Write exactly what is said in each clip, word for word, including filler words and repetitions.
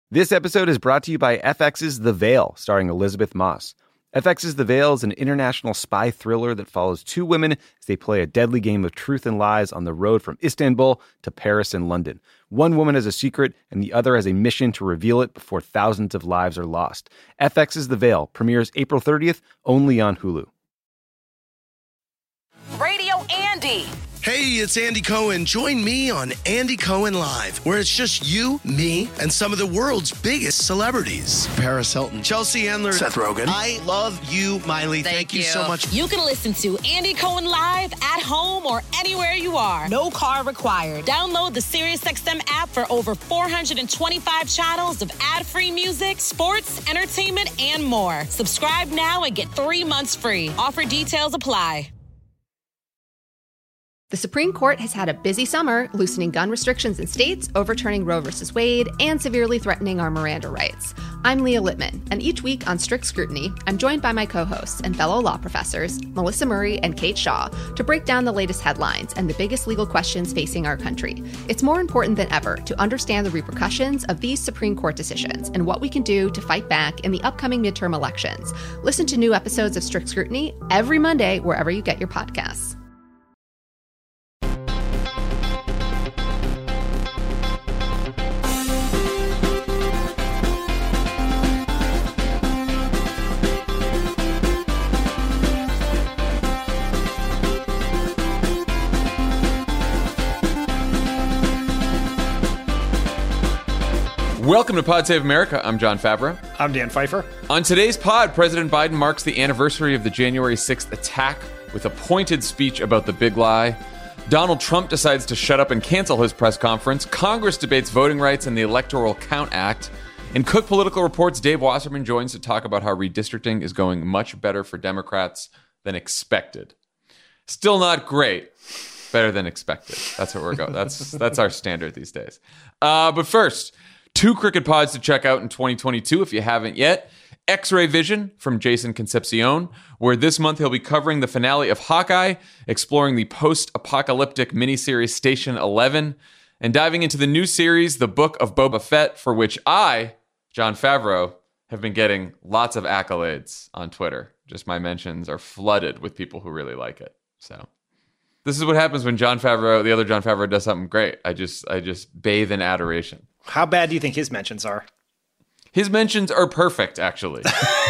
This episode is brought to you by F X's The Veil, starring Elizabeth Moss. F X's The Veil is an international spy thriller that follows two women as they play a deadly game of truth and lies on the road from Istanbul to Paris and London. One woman has a secret, and the other has a mission to reveal it before thousands of lives are lost. F X's The Veil premieres April thirtieth, only on Hulu. Radio Andy. Hey, it's Andy Cohen. Join me on Andy Cohen Live, where it's just you, me, and some of the world's biggest celebrities. Paris Hilton, Chelsea Handler, Seth Rogen. I love you, Miley. Thank, Thank you. you so much. You can listen to Andy Cohen Live at home or anywhere you are. No car required. Download the SiriusXM app for over four hundred twenty-five channels of ad-free music, sports, entertainment, and more. Subscribe now and get three months free. Offer details apply. The Supreme Court has had a busy summer, loosening gun restrictions in states, overturning Roe v. Wade, and severely threatening our Miranda rights. I'm Leah Littman, and each week on Strict Scrutiny, I'm joined by my co-hosts and fellow law professors, Melissa Murray and Kate Shaw, to break down the latest headlines and the biggest legal questions facing our country. It's more important than ever to understand the repercussions of these Supreme Court decisions and what we can do to fight back in the upcoming midterm elections. Listen to new episodes of Strict Scrutiny every Monday wherever you get your podcasts. Welcome to Pod Save America. I'm John Favreau. I'm Dan Pfeiffer. On today's pod, President Biden marks the anniversary of the January sixth attack with a pointed speech about the big lie. Donald Trump decides to shut up and cancel his press conference. Congress debates voting rights and the Electoral Count Act. In Cook Political Reports, Dave Wasserman joins to talk about how redistricting is going much better for Democrats than expected. Still not great. Better than expected. That's what we're going. That's that's our standard these days. Uh, but first, two cricket pods to check out in twenty twenty-two if you haven't yet. X-Ray Vision from Jason Concepcion, where this month he'll be covering the finale of Hawkeye, exploring the post-apocalyptic miniseries Station eleven, and diving into the new series, The Book of Boba Fett, for which I, John Favreau, have been getting lots of accolades on Twitter. Just my mentions are flooded with people who really like it. So this is what happens when John Favreau, the other John Favreau, does something great. I just, I just bathe in adoration. How bad do you think his mentions are? His mentions are perfect, actually.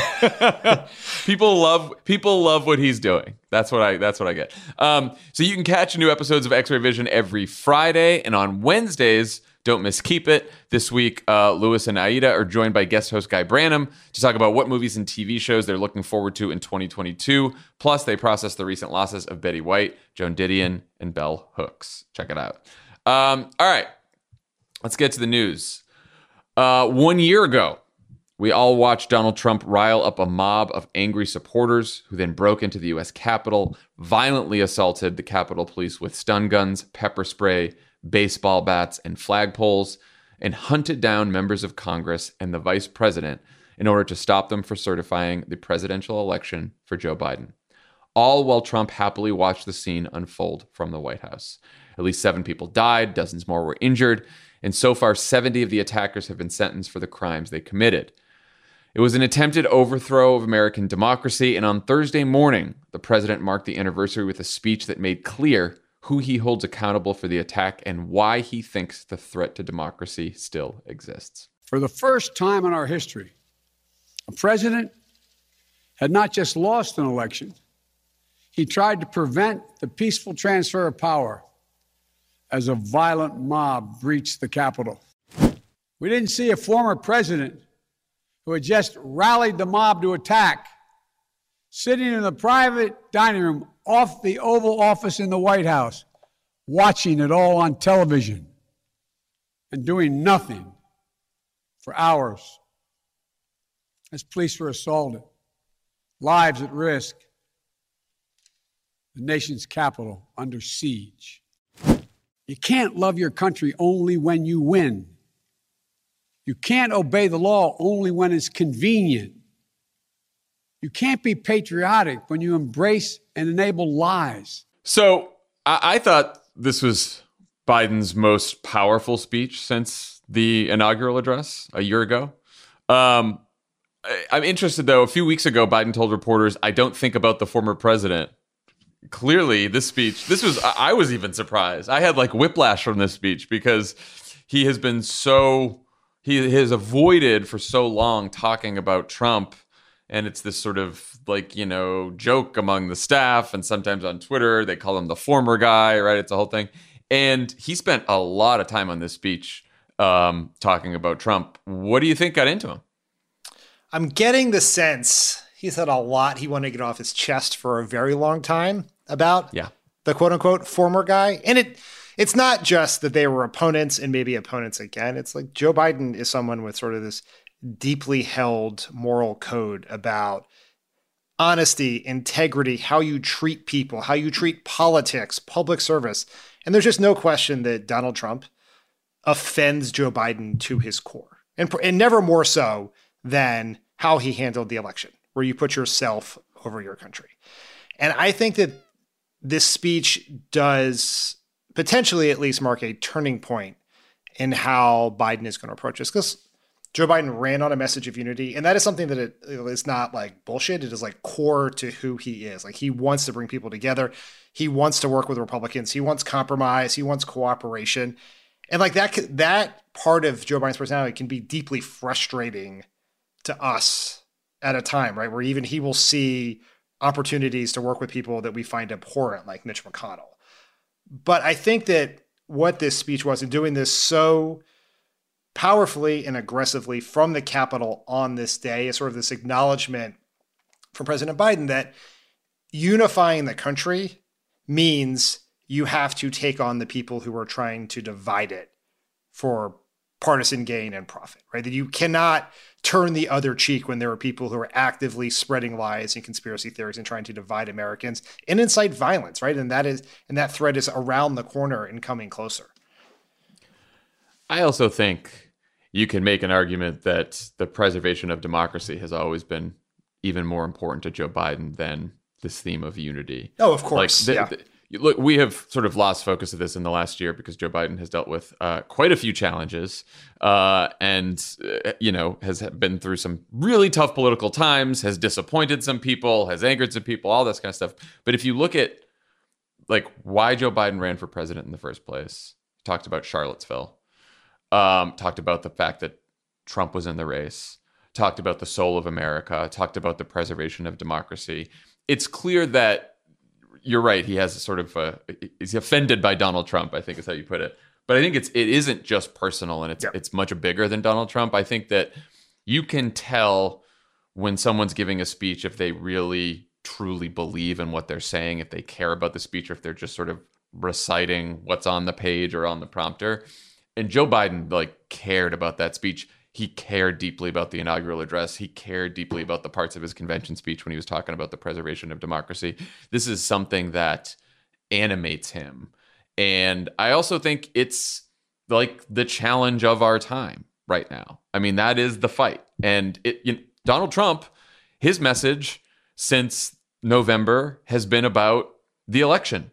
people love people love what he's doing. That's what I that's what I get. Um, so you can catch new episodes of X-Ray Vision every Friday, and on Wednesdays, don't miss Keep It. This week, uh, Lewis and Aida are joined by guest host Guy Branum to talk about what movies and T V shows they're looking forward to in twenty twenty-two. Plus, they process the recent losses of Betty White, Joan Didion, and Bell Hooks. Check it out. Um, all right. Let's get to the news. Uh, one year ago, we all watched Donald Trump rile up a mob of angry supporters who then broke into the U S Capitol, violently assaulted the Capitol Police with stun guns, pepper spray, baseball bats, and flagpoles, and hunted down members of Congress and the vice president in order to stop them from certifying the presidential election for Joe Biden. All while Trump happily watched the scene unfold from the White House. At least seven people died, dozens more were injured, and so far, seventy of the attackers have been sentenced for the crimes they committed. It was an attempted overthrow of American democracy, and on Thursday morning, the president marked the anniversary with a speech that made clear who he holds accountable for the attack and why he thinks the threat to democracy still exists. For the first time in our history, a president had not just lost an election, he tried to prevent the peaceful transfer of power as a violent mob breached the Capitol. We didn't see a former president who had just rallied the mob to attack, sitting in the private dining room off the Oval Office in the White House, watching it all on television and doing nothing for hours as police were assaulted, lives at risk, the nation's capital under siege. You can't love your country only when you win. You can't obey the law only when it's convenient. You can't be patriotic when you embrace and enable lies. So I, I thought this was Biden's most powerful speech since the inaugural address a year ago. Um, I, I'm interested, though. A few weeks ago, Biden told reporters, "I don't think about the former president." Clearly, this speech, this was, I was even surprised. I had like whiplash from this speech because he has been so, he has avoided for so long talking about Trump. And it's this sort of like, you know, joke among the staff. And sometimes on Twitter, they call him the former guy, right? It's a whole thing. And he spent a lot of time on this speech um, talking about Trump. What do you think got into him? I'm getting the sense he's had a lot he wanted to get off his chest for a very long time about yeah. the quote unquote former guy. And it it's not just that they were opponents and maybe opponents again. It's like Joe Biden is someone with sort of this deeply held moral code about honesty, integrity, how you treat people, how you treat politics, public service. And there's just no question that Donald Trump offends Joe Biden to his core, and, and never more so than how he handled the election, where you put yourself over your country. And I think that this speech does potentially at least mark a turning point in how Biden is going to approach this, because Joe Biden ran on a message of unity, and that is something that it, it's not like bullshit. It is like core to who he is. Like, he wants to bring people together. He wants to work with Republicans. He wants compromise. He wants cooperation. And like that, that part of Joe Biden's personality can be deeply frustrating to us at a time, right? Where even he will see opportunities to work with people that we find abhorrent, like Mitch McConnell. But I think that what this speech was, and doing this so powerfully and aggressively from the Capitol on this day, is sort of this acknowledgement from President Biden that unifying the country means you have to take on the people who are trying to divide it for partisan gain and profit, right? That you cannot turn the other cheek when there are people who are actively spreading lies and conspiracy theories and trying to divide Americans and incite violence, right? And that is, and that threat is around the corner and coming closer. I also think you can make an argument that the preservation of democracy has always been even more important to Joe Biden than this theme of unity. Oh, of course. Like, the, yeah. the, Look, we have sort of lost focus of this in the last year because Joe Biden has dealt with uh, quite a few challenges uh, and, uh, you know, has been through some really tough political times, has disappointed some people, has angered some people, all this kind of stuff. But if you look at, like, why Joe Biden ran for president in the first place, talked about Charlottesville, um, talked about the fact that Trump was in the race, talked about the soul of America, talked about the preservation of democracy. It's clear that you're right. He has a sort of a, he's offended by Donald Trump, I think is how you put it. But I think it's it isn't just personal, and it's yeah. it's much bigger than Donald Trump. I think that you can tell when someone's giving a speech if they really truly believe in what they're saying, if they care about the speech, or if they're just sort of reciting what's on the page or on the prompter. And Joe Biden like cared about that speech. He cared deeply about the inaugural address. He cared deeply about the parts of his convention speech when he was talking about the preservation of democracy. This is something that animates him. And I also think it's like the challenge of our time right now. I mean, that is the fight. And it, you know, Donald Trump, his message since November has been about the election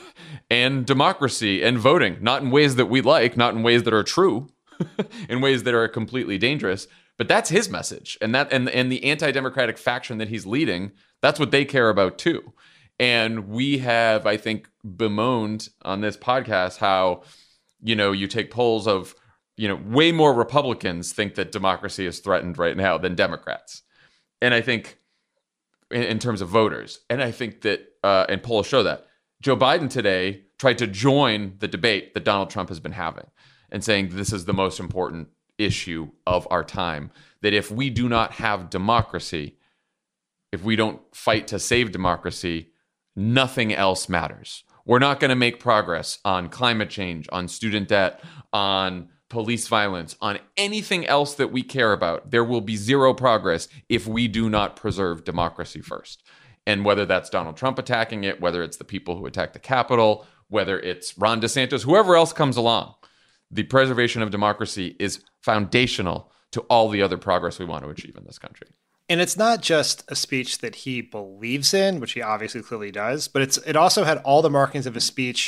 and democracy and voting, not in ways that we like, not in ways that are true, in ways that are completely dangerous. But that's his message. And that and, and the anti-democratic faction that he's leading, that's what they care about too. And we have, I think, bemoaned on this podcast how, you know, you take polls of, you know, way more Republicans think that democracy is threatened right now than Democrats. And I think in, in terms of voters, and I think that, uh, and polls show that, Joe Biden today tried to join the debate that Donald Trump has been having and saying this is the most important issue of our time, that if we do not have democracy, if we don't fight to save democracy, nothing else matters. We're not going to make progress on climate change, on student debt, on police violence, on anything else that we care about. There will be zero progress if we do not preserve democracy first. And whether that's Donald Trump attacking it, whether it's the people who attack the Capitol, whether it's Ron DeSantis, whoever else comes along, the preservation of democracy is foundational to all the other progress we want to achieve in this country. And it's not just a speech that he believes in, which he obviously clearly does, but it's it also had all the markings of a speech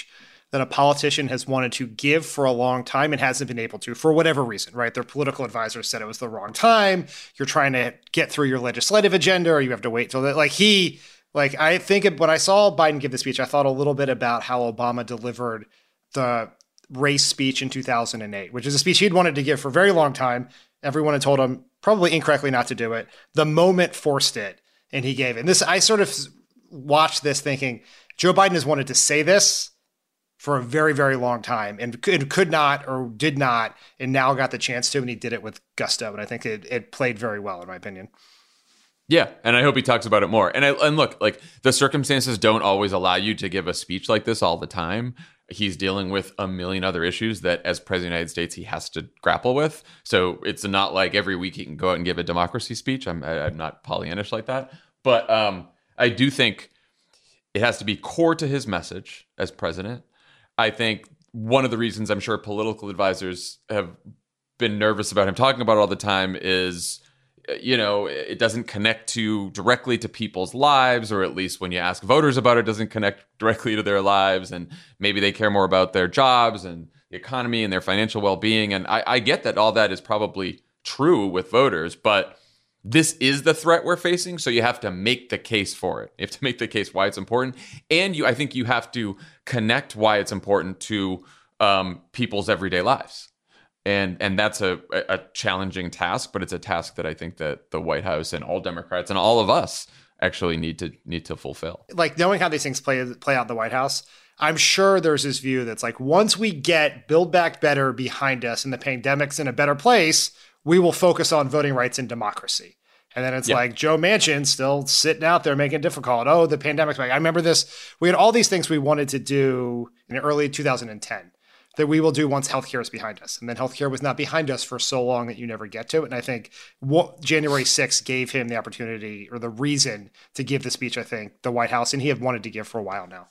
that a politician has wanted to give for a long time and hasn't been able to for whatever reason, right? Their political advisors said it was the wrong time. You're trying to get through your legislative agenda, or you have to wait till that. Like he, like I think when I saw Biden give the speech, I thought a little bit about how Obama delivered the race speech in two thousand eight, which is a speech he'd wanted to give for a very long time. Everyone had told him, probably incorrectly, not to do it. The moment forced it, and he gave it. And this, I sort of watched this thinking, Joe Biden has wanted to say this for a very, very long time and could, could not or did not, and now got the chance to, and he did it with gusto. And I think it, it played very well, in my opinion. Yeah, and I hope he talks about it more. And I, and look, like the circumstances don't always allow you to give a speech like this all the time. He's dealing with a million other issues that as president of the United States, he has to grapple with. So it's not like every week he can go out and give a democracy speech. I'm, I'm not Pollyannish like that. But um, I do think it has to be core to his message as president. I think one of the reasons I'm sure political advisors have been nervous about him talking about it all the time is, you know, it doesn't connect to directly to people's lives, or at least when you ask voters about it, it doesn't connect directly to their lives. And maybe they care more about their jobs and the economy and their financial well-being. And I, I get that all that is probably true with voters, but this is the threat we're facing. So you have to make the case for it. You have to make the case why it's important. And you, I think you have to connect why it's important to um, people's everyday lives. And and that's a, a challenging task, but it's a task that I think that the White House and all Democrats and all of us actually need to need to fulfill. Like knowing how these things play play out in the White House, I'm sure there's this view that's like, once we get Build Back Better behind us and the pandemic's in a better place, we will focus on voting rights and democracy. And then it's yeah. like Joe Manchin still sitting out there making it difficult. Oh, the pandemic's back. I remember this. We had all these things we wanted to do in early two thousand ten. That we will do once healthcare is behind us. And then healthcare was not behind us for so long that you never get to it. And I think what January sixth gave him the opportunity or the reason to give the speech, I think, the White House, and he had wanted to give for a while now.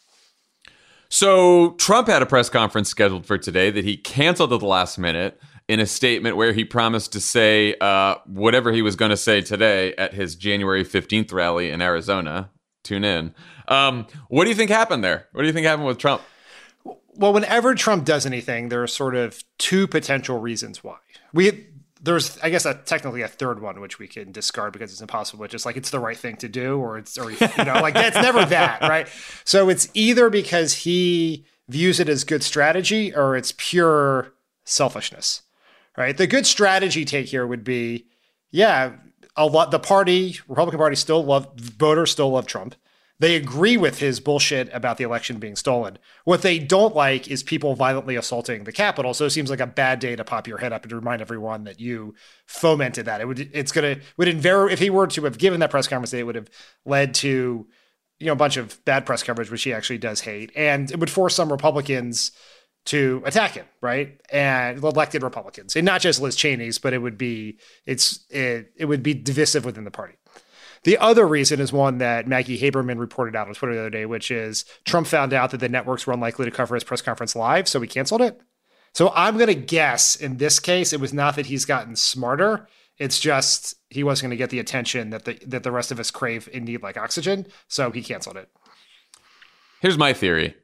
So Trump had a press conference scheduled for today that he canceled at the last minute in a statement where he promised to say uh, whatever he was going to say today at his January fifteenth rally in Arizona. Tune in. Um, what do you think happened there? What do you think happened with Trump? Well, whenever Trump does anything, there are sort of two potential reasons why. We there's, I guess, a, technically a third one which we can discard because it's impossible. Which is like it's the right thing to do, or it's, or you know, like it's never that, right? So it's either because he views it as good strategy, or it's pure selfishness, right? The good strategy take here would be, yeah, a lot. The party, Republican Party, still love voters, still love Trump. They agree with his bullshit about the election being stolen. What they don't like is people violently assaulting the Capitol. So it seems like a bad day to pop your head up and to remind everyone that you fomented that. It would, it's gonna, would inver- if he were to have given that press conference, it would have led to, you know, a bunch of bad press coverage, which he actually does hate, and it would force some Republicans to attack him, right? And elected Republicans, and not just Liz Cheney's, but it would be, it's, it, it would be divisive within the party. The other reason is one that Maggie Haberman reported out on Twitter the other day, which is Trump found out that the networks were unlikely to cover his press conference live, so he canceled it. So I'm going to guess in this case, it was not that he's gotten smarter. It's just he wasn't going to get the attention that the that the rest of us crave and need like oxygen, so he canceled it. Here's my theory,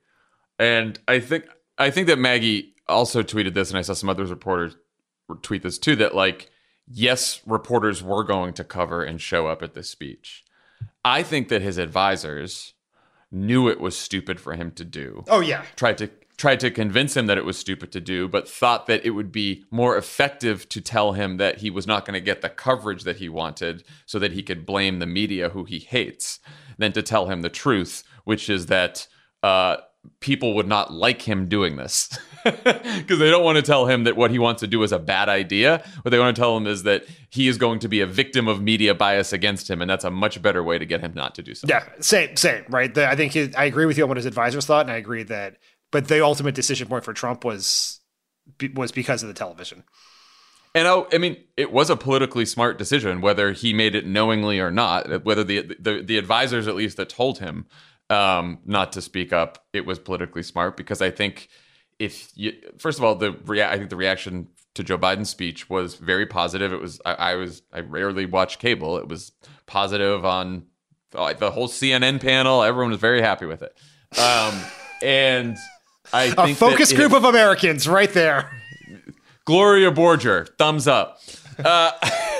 and I think I think that Maggie also tweeted this, and I saw some other reporters tweet this too, that like, yes, reporters were going to cover and show up at this speech. I think that his advisors knew it was stupid for him to do. Oh, yeah. Tried to tried to convince him that it was stupid to do, but thought that it would be more effective to tell him that he was not going to get the coverage that he wanted so that he could blame the media who he hates, than to tell him the truth, which is that uh, people would not like him doing this. Because they don't want to tell him that what he wants to do is a bad idea. What they want to tell him is that he is going to be a victim of media bias against him, and that's a much better way to get him not to do so. Yeah, same, same, right? The, I think his, I agree with you on what his advisors thought, and I agree that, but the ultimate decision point for Trump was was because of the television. And I, I mean, it was a politically smart decision, whether he made it knowingly or not. Whether the the, the advisors, at least, that told him um, not to speak up, it was politically smart, because I think. If you, first of all, the rea- I think the reaction to Joe Biden's speech was very positive. It was I, I was I rarely watch cable. It was positive on the whole C N N panel. Everyone was very happy with it. Um, and I A think focus that group if, of Americans right there. Gloria Borger, thumbs up. Uh,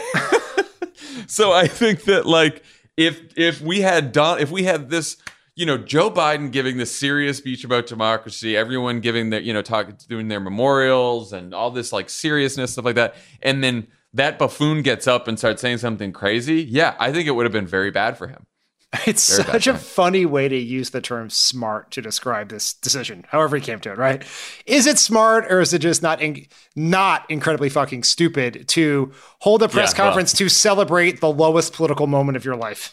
so I think that like if if we had done if we had this, you know, Joe Biden giving this serious speech about democracy, everyone giving their, you know, talking, doing their memorials and all this like seriousness, stuff like that, and then that buffoon gets up and starts saying something crazy. Yeah, I think it would have been very bad for him. It's Very such a funny way to use the term smart to describe this decision, however he came to it, right? Is it smart or is it just not in, not incredibly fucking stupid to hold a press Yeah, well. conference to celebrate the lowest political moment of your life?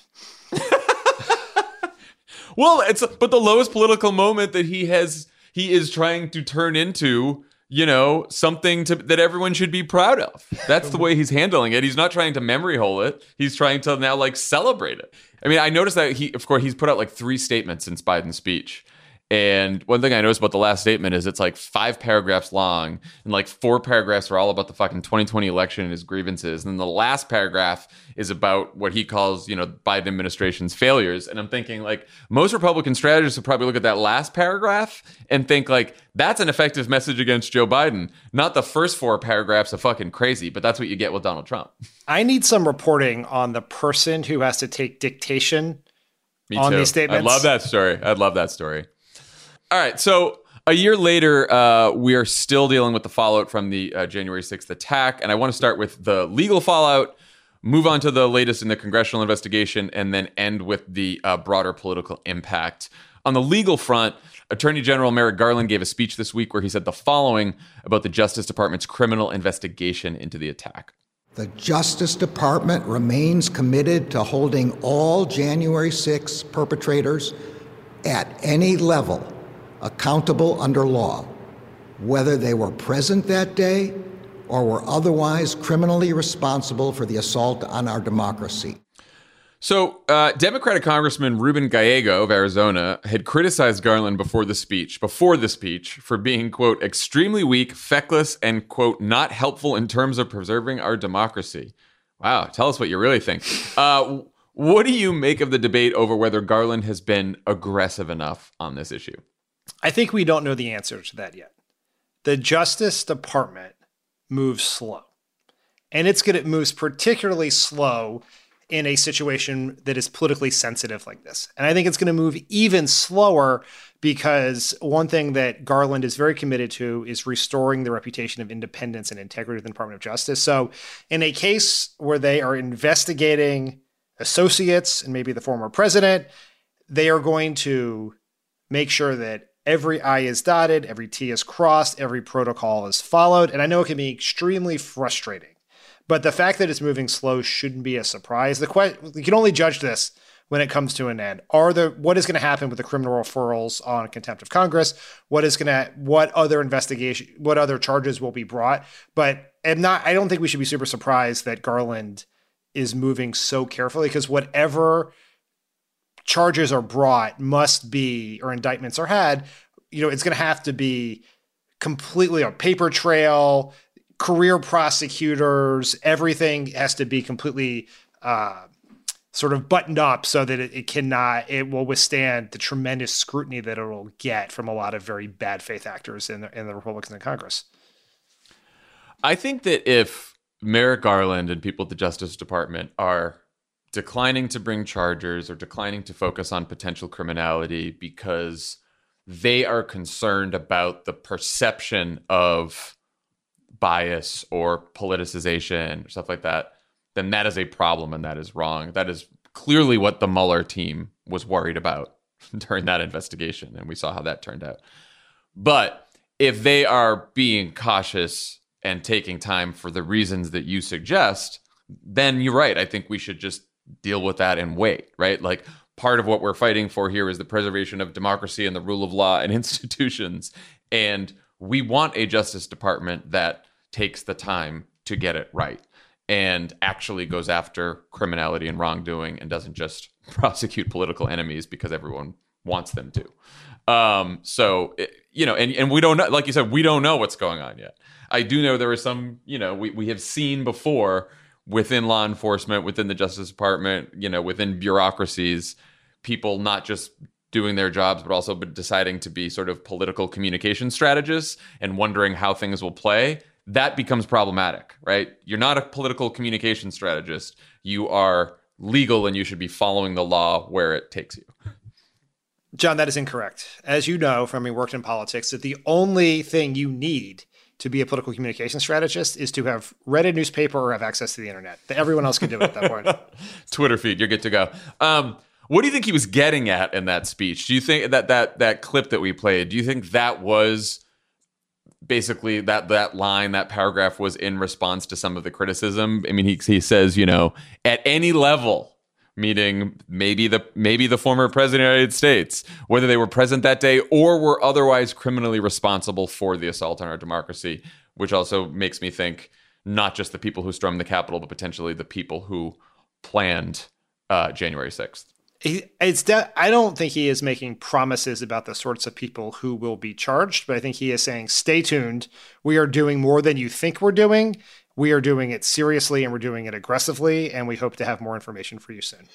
Well, it's but the lowest political moment that he has, he is trying to turn into, you know, something to, that everyone should be proud of. That's the way he's handling it. He's not trying to memory hole it. He's trying to now like celebrate it. I mean, I noticed that he, of course, he's put out like three statements since Biden's speech. And one thing I noticed about the last statement is it's like five paragraphs long, and like four paragraphs are all about the fucking twenty twenty election and his grievances. And then the last paragraph is about what he calls, you know, Biden administration's failures. And I'm thinking like most Republican strategists would probably look at that last paragraph and think like that's an effective message against Joe Biden, not the first four paragraphs of fucking crazy. But that's what you get with Donald Trump. I need some reporting on the person who has to take dictation Me on too. these statements. I love that story. I love that story. All right, so a year later, uh, we are still dealing with the fallout from the uh, January sixth attack, and I want to start with the legal fallout, move on to the latest in the congressional investigation, and then end with the uh, broader political impact. On the legal front, Attorney General Merrick Garland gave a speech this week where he said the following about the Justice Department's criminal investigation into the attack. The Justice Department remains committed to holding all January sixth perpetrators at any level accountable under law, whether they were present that day or were otherwise criminally responsible for the assault on our democracy. So, uh, Democratic Congressman Ruben Gallego of Arizona had criticized Garland before the speech, before the speech, for being, quote, extremely weak, feckless, and, quote, not helpful in terms of preserving our democracy. Wow, tell us what you really think. Uh, what do you make of the debate over whether Garland has been aggressive enough on this issue? I think we don't know the answer to that yet. The Justice Department moves slow, and it's good. It moves particularly slow in a situation that is politically sensitive like this. And I think it's going to move even slower because one thing that Garland is very committed to is restoring the reputation of independence and integrity of the Department of Justice. So in a case where they are investigating associates and maybe the former president, they are going to make sure that every I is dotted, every T is crossed, every protocol is followed. And I know it can be extremely frustrating, but the fact that it's moving slow shouldn't be a surprise. The question, you can only judge this when it comes to an end. Are the what is going to happen with the criminal referrals on contempt of Congress? What is going to what other investigation, what other charges will be brought? But I'm not. I don't think we should be super surprised that Garland is moving so carefully, because whatever charges are brought must be, or indictments are had, you know, it's going to have to be completely a paper trail, career prosecutors, everything has to be completely uh, sort of buttoned up so that it, it cannot, it will withstand the tremendous scrutiny that it will get from a lot of very bad faith actors in the, in the Republicans in Congress. I think that if Merrick Garland and people at the Justice Department are declining to bring charges or declining to focus on potential criminality because they are concerned about the perception of bias or politicization or stuff like that, then that is a problem and that is wrong. That is clearly what the Mueller team was worried about during that investigation, and we saw how that turned out. But if they are being cautious and taking time for the reasons that you suggest, then you're right. I think we should just deal with that and wait, right? Like, part of what we're fighting for here is the preservation of democracy and the rule of law and institutions. And we want a Justice Department that takes the time to get it right and actually goes after criminality and wrongdoing and doesn't just prosecute political enemies because everyone wants them to. Um, so, it, you know, and, and we don't know, like you said, we don't know what's going on yet. I do know there are some, you know, we, we have seen before within law enforcement, within the Justice Department, you know, within bureaucracies, people not just doing their jobs, but also deciding to be sort of political communication strategists and wondering how things will play, that becomes problematic, right? You're not a political communication strategist. You are legal and you should be following the law where it takes you. John, that is incorrect. As you know from having worked in politics, that the only thing you need to be a political communication strategist is to have read a newspaper or have access to the internet. Everyone else can do it at that point. Twitter feed, you're good to go. Um, what do you think he was getting at in that speech? Do you think that that that clip that we played, do you think that was basically that that line, that paragraph was in response to some of the criticism? I mean, he he says, you know, at any level, meaning maybe the maybe the former president of the United States, whether they were present that day or were otherwise criminally responsible for the assault on our democracy, which also makes me think not just the people who stormed the Capitol, but potentially the people who planned uh, January sixth. He, it's de- I don't think he is making promises about the sorts of people who will be charged, but I think he is saying, stay tuned. We are doing more than you think we're doing. We are doing it seriously and we're doing it aggressively, and we hope to have more information for you soon.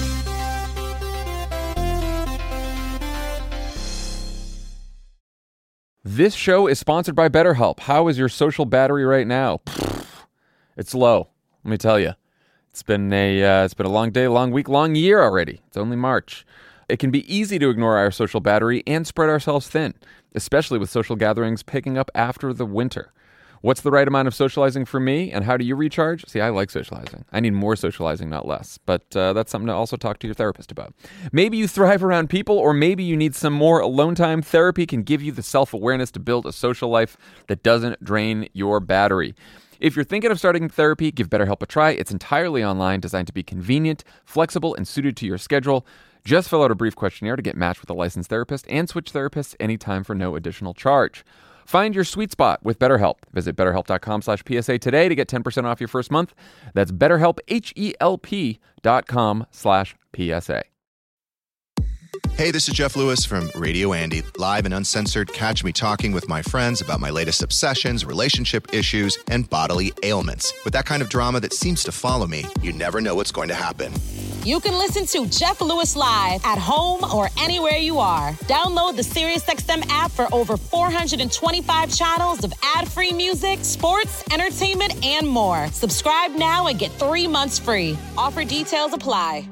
This show is sponsored by BetterHelp. How is your social battery right now? It's low, let me tell you. It's been a uh, it's been a long day, long week, long year already. It's only March. It can be easy to ignore our social battery and spread ourselves thin, especially with social gatherings picking up after the winter. What's the right amount of socializing for me, and how do you recharge? See, I like socializing. I need more socializing, not less. But uh, that's something to also talk to your therapist about. Maybe you thrive around people, or maybe you need some more alone time. Therapy can give you the self-awareness to build a social life that doesn't drain your battery. If you're thinking of starting therapy, give BetterHelp a try. It's entirely online, designed to be convenient, flexible, and suited to your schedule. Just fill out a brief questionnaire to get matched with a licensed therapist and switch therapists anytime for no additional charge. Find your sweet spot with BetterHelp. Visit betterhelp.com slash PSA today to get ten percent off your first month. That's BetterHelp, H-E-L-P dot com slash PSA. Hey, this is Jeff Lewis from Radio Andy. Live and uncensored, catch me talking with my friends about my latest obsessions, relationship issues, and bodily ailments. With that kind of drama that seems to follow me, you never know what's going to happen. You can listen to Jeff Lewis live at home or anywhere you are. Download the SiriusXM app for over four hundred twenty-five channels of ad-free music, sports, entertainment, and more. Subscribe now and get three months free. Offer details apply.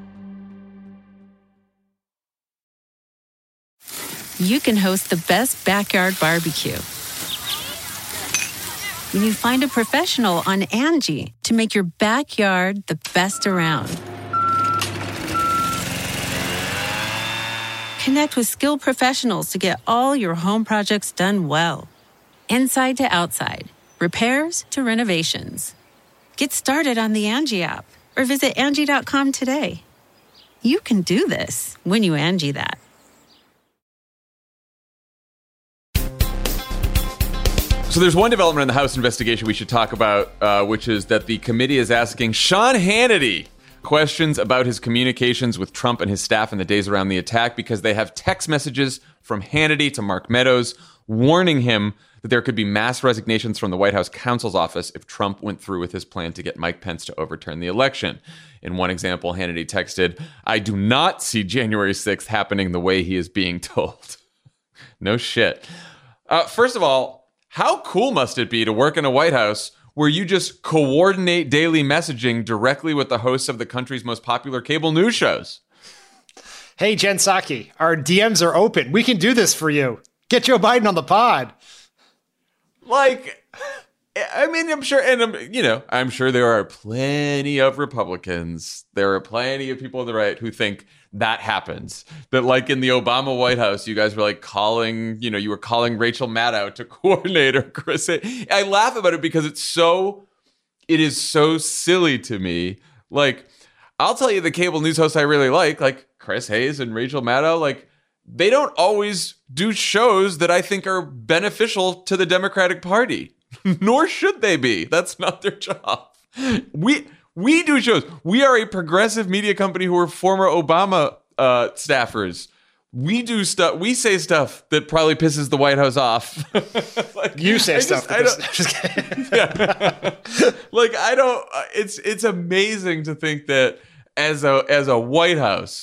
You can host the best backyard barbecue when you find a professional on Angie to make your backyard the best around. Connect with skilled professionals to get all your home projects done well. Inside to outside, repairs to renovations. Get started on the Angie app or visit Angie dot com today. You can do this when you Angie that. So there's one development in the House investigation we should talk about, uh, which is that the committee is asking Sean Hannity questions about his communications with Trump and his staff in the days around the attack, because they have text messages from Hannity to Mark Meadows warning him that there could be mass resignations from the White House counsel's office if Trump went through with his plan to get Mike Pence to overturn the election. In one example, Hannity texted, "I do not see January sixth happening the way he is being told." No shit. Uh, first of all, how cool must it be to work in a White House where you just coordinate daily messaging directly with the hosts of the country's most popular cable news shows? Hey, Jen Psaki, our D Ms are open. We can do this for you. Get Joe Biden on the pod. Like, I mean, I'm sure, and, I'm, you know, I'm sure there are plenty of Republicans. There are plenty of people on the right who think that happens. That, like, in the Obama White House, you guys were, like, calling, you know, you were calling Rachel Maddow to coordinate or Chris. I laugh about it because it's so, it is so silly to me. Like, I'll tell you the cable news hosts I really like, like Chris Hayes and Rachel Maddow, like, they don't always do shows that I think are beneficial to the Democratic Party. Nor should they be. That's not their job. We we do shows. We are a progressive media company who are former Obama uh, staffers. We do stuff. We say stuff that probably pisses the White House off. Like, you say I stuff. Just, I don't, just kidding. Yeah. Like, I don't. It's it's amazing to think that as a as a White House,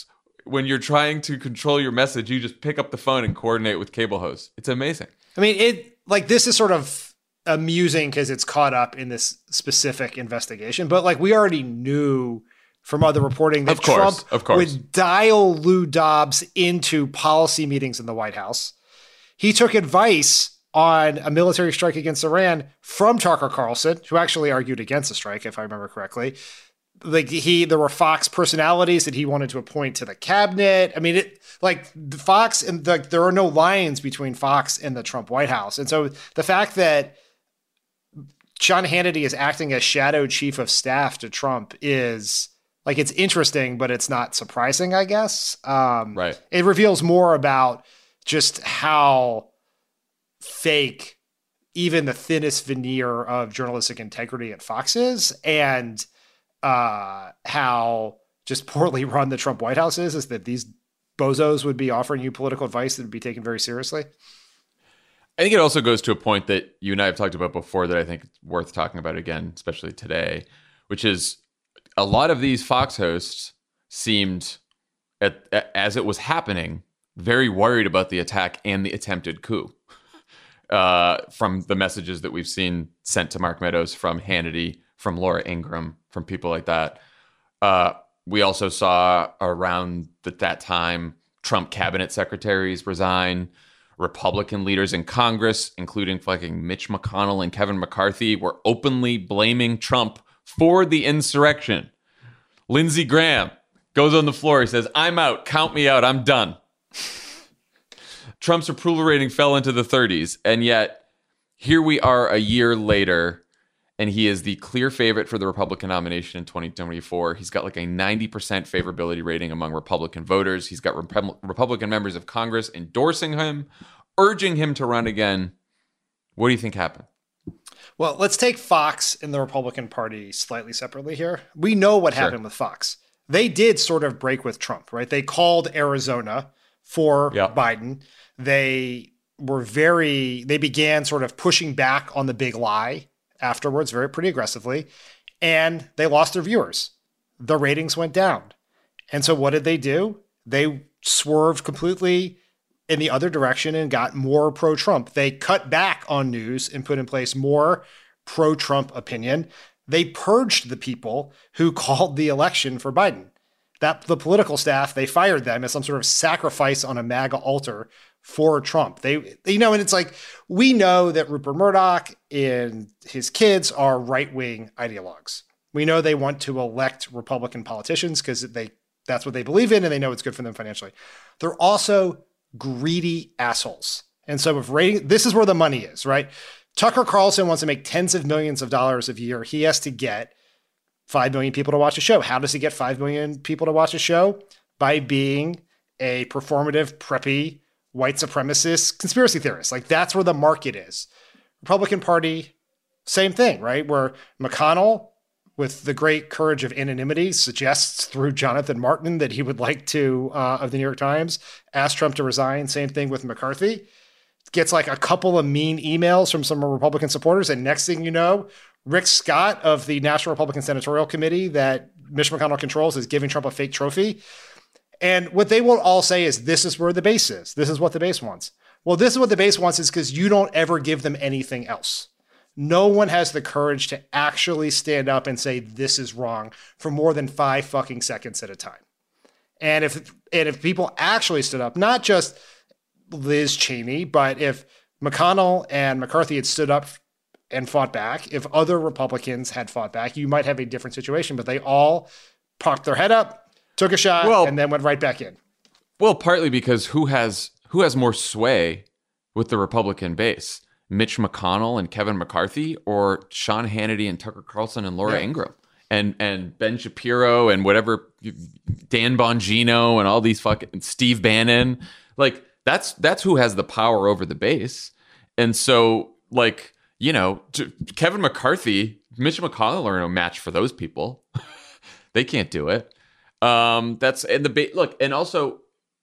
when you're trying to control your message, you just pick up the phone and coordinate with cable hosts. It's amazing. I mean, it like this is sort of amusing because it's caught up in this specific investigation, but like we already knew from other reporting that of course, Trump of course. would dial Lou Dobbs into policy meetings in the White House. He took advice on a military strike against Iran from Tucker Carlson, who actually argued against the strike, if I remember correctly. Like he, there were Fox personalities that he wanted to appoint to the cabinet. I mean, it like the Fox and the, there are no lines between Fox and the Trump White House. And so the fact that Sean Hannity is acting as shadow chief of staff to Trump is like, it's interesting, but it's not surprising, I guess. Um, right. It reveals more about just how fake even the thinnest veneer of journalistic integrity at Fox is, and uh, how just poorly run the Trump White House is, is that these bozos would be offering you political advice that would be taken very seriously. I think it also goes to a point that you and I have talked about before that I think it's worth talking about again, especially today, which is a lot of these Fox hosts seemed, at, as it was happening, very worried about the attack and the attempted coup. Uh, from the messages that we've seen sent to Mark Meadows from Hannity, from Laura Ingraham, from people like that. Uh, we also saw around at that time Trump cabinet secretaries resign. Republican leaders in Congress, including fucking Mitch McConnell and Kevin McCarthy, were openly blaming Trump for the insurrection. Lindsey Graham goes on the floor. He says, "I'm out. Count me out. I'm done." Trump's approval rating fell into the thirties, and yet here we are a year later, and he is the clear favorite for the Republican nomination in twenty twenty-four. He's got like a ninety percent favorability rating among Republican voters. He's got Rep- Republican members of Congress endorsing him, urging him to run again. What do you think happened? Well, let's take Fox and the Republican Party slightly separately here. We know what sure. happened with Fox. They did sort of break with Trump, right? They called Arizona for yep. Biden. They were very, they began sort of pushing back on the big lie afterwards, very pretty aggressively, and they lost their viewers. The ratings went down. And so what did they do? They swerved completely in the other direction and got more pro-Trump. They cut back on news and put in place more pro-Trump opinion. They purged the people who called the election for Biden. That the political staff, they fired them as some sort of sacrifice on a MAGA altar for Trump. They, you know, and it's like, we know that Rupert Murdoch and his kids are right-wing ideologues. We know they want to elect Republican politicians because they that's what they believe in and they know it's good for them financially. They're also greedy assholes. And so if rating, this is where the money is, right? Tucker Carlson wants to make tens of millions of dollars a year. He has to get five million people to watch a show. How does he get five million people to watch a show? By being a performative, preppy, white supremacist conspiracy theorist. Like, that's where the market is. Republican Party, same thing, right? Where McConnell, with the great courage of anonymity, suggests through Jonathan Martin that he would like to, uh, of the New York Times, ask Trump to resign. Same thing with McCarthy. Gets like a couple of mean emails from some Republican supporters. And next thing you know, Rick Scott of the National Republican Senatorial Committee that Mitch McConnell controls is giving Trump a fake trophy. And what they will all say is, this is where the base is. This is what the base wants. Well, this is what the base wants is because you don't ever give them anything else. No one has the courage to actually stand up and say, this is wrong for more than five fucking seconds at a time. And if, and if people actually stood up, not just Liz Cheney, but if McConnell and McCarthy had stood up and fought back, if other Republicans had fought back, you might have a different situation, but they all popped their head up, took a shot, well, and then went right back in. Well, partly because who has who has more sway with the Republican base? Mitch McConnell and Kevin McCarthy, or Sean Hannity and Tucker Carlson and Laura yeah. Ingraham and and Ben Shapiro and whatever, Dan Bongino and all these fucking Steve Bannon. Like, that's that's who has the power over the base. And so, like, you know, Kevin McCarthy, Mitch McConnell are no match for those people. They can't do it. Um, that's and the ba- look, and also,